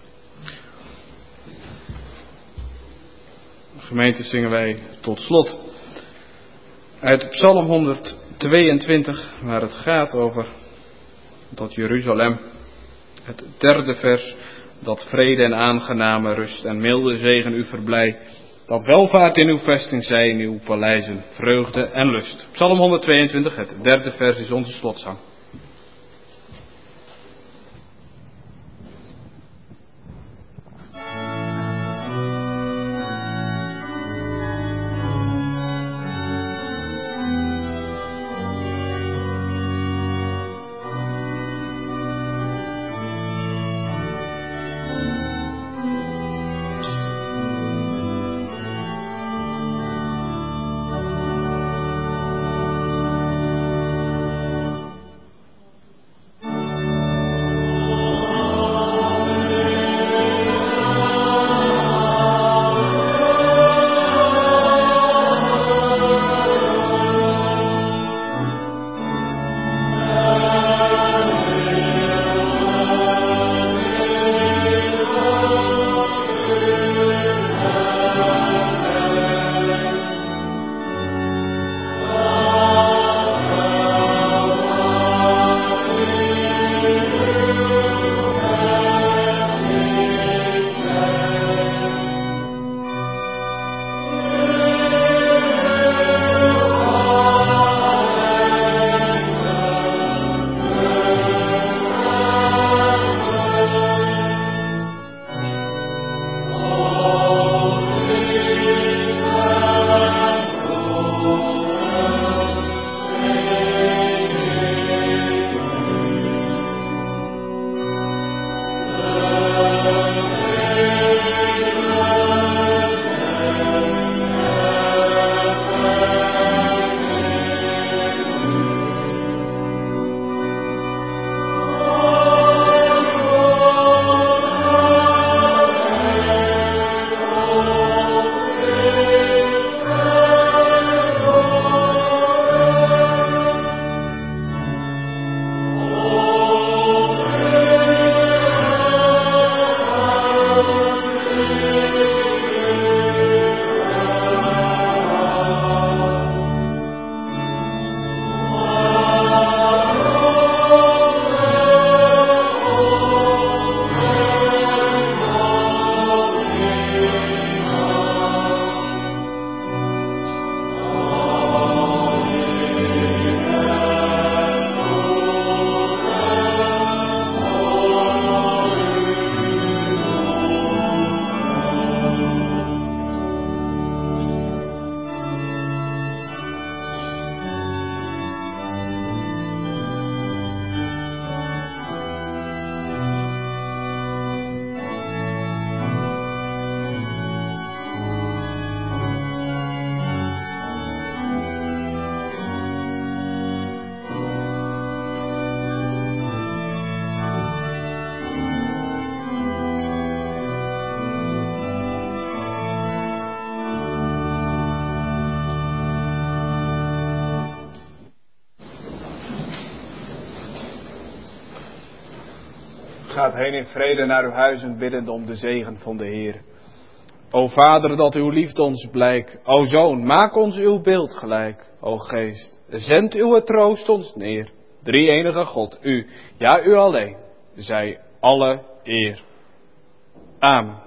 Gemeente, zingen wij tot slot uit Psalm 122, waar het gaat over dat Jeruzalem, het 3e vers, dat vrede en aangename rust en milde zegen u verblij, dat welvaart in uw vesting zij, in uw paleizen, vreugde en lust. Psalm 122, het 3e vers is onze slotzang. Gaat heen in vrede naar uw huizen, biddend om de zegen van de Heer. O Vader, dat uw liefde ons blijk. O Zoon, maak ons uw beeld gelijk. O Geest, zend uw troost ons neer. Drie-enige God, u, ja u alleen, zij alle eer. Amen.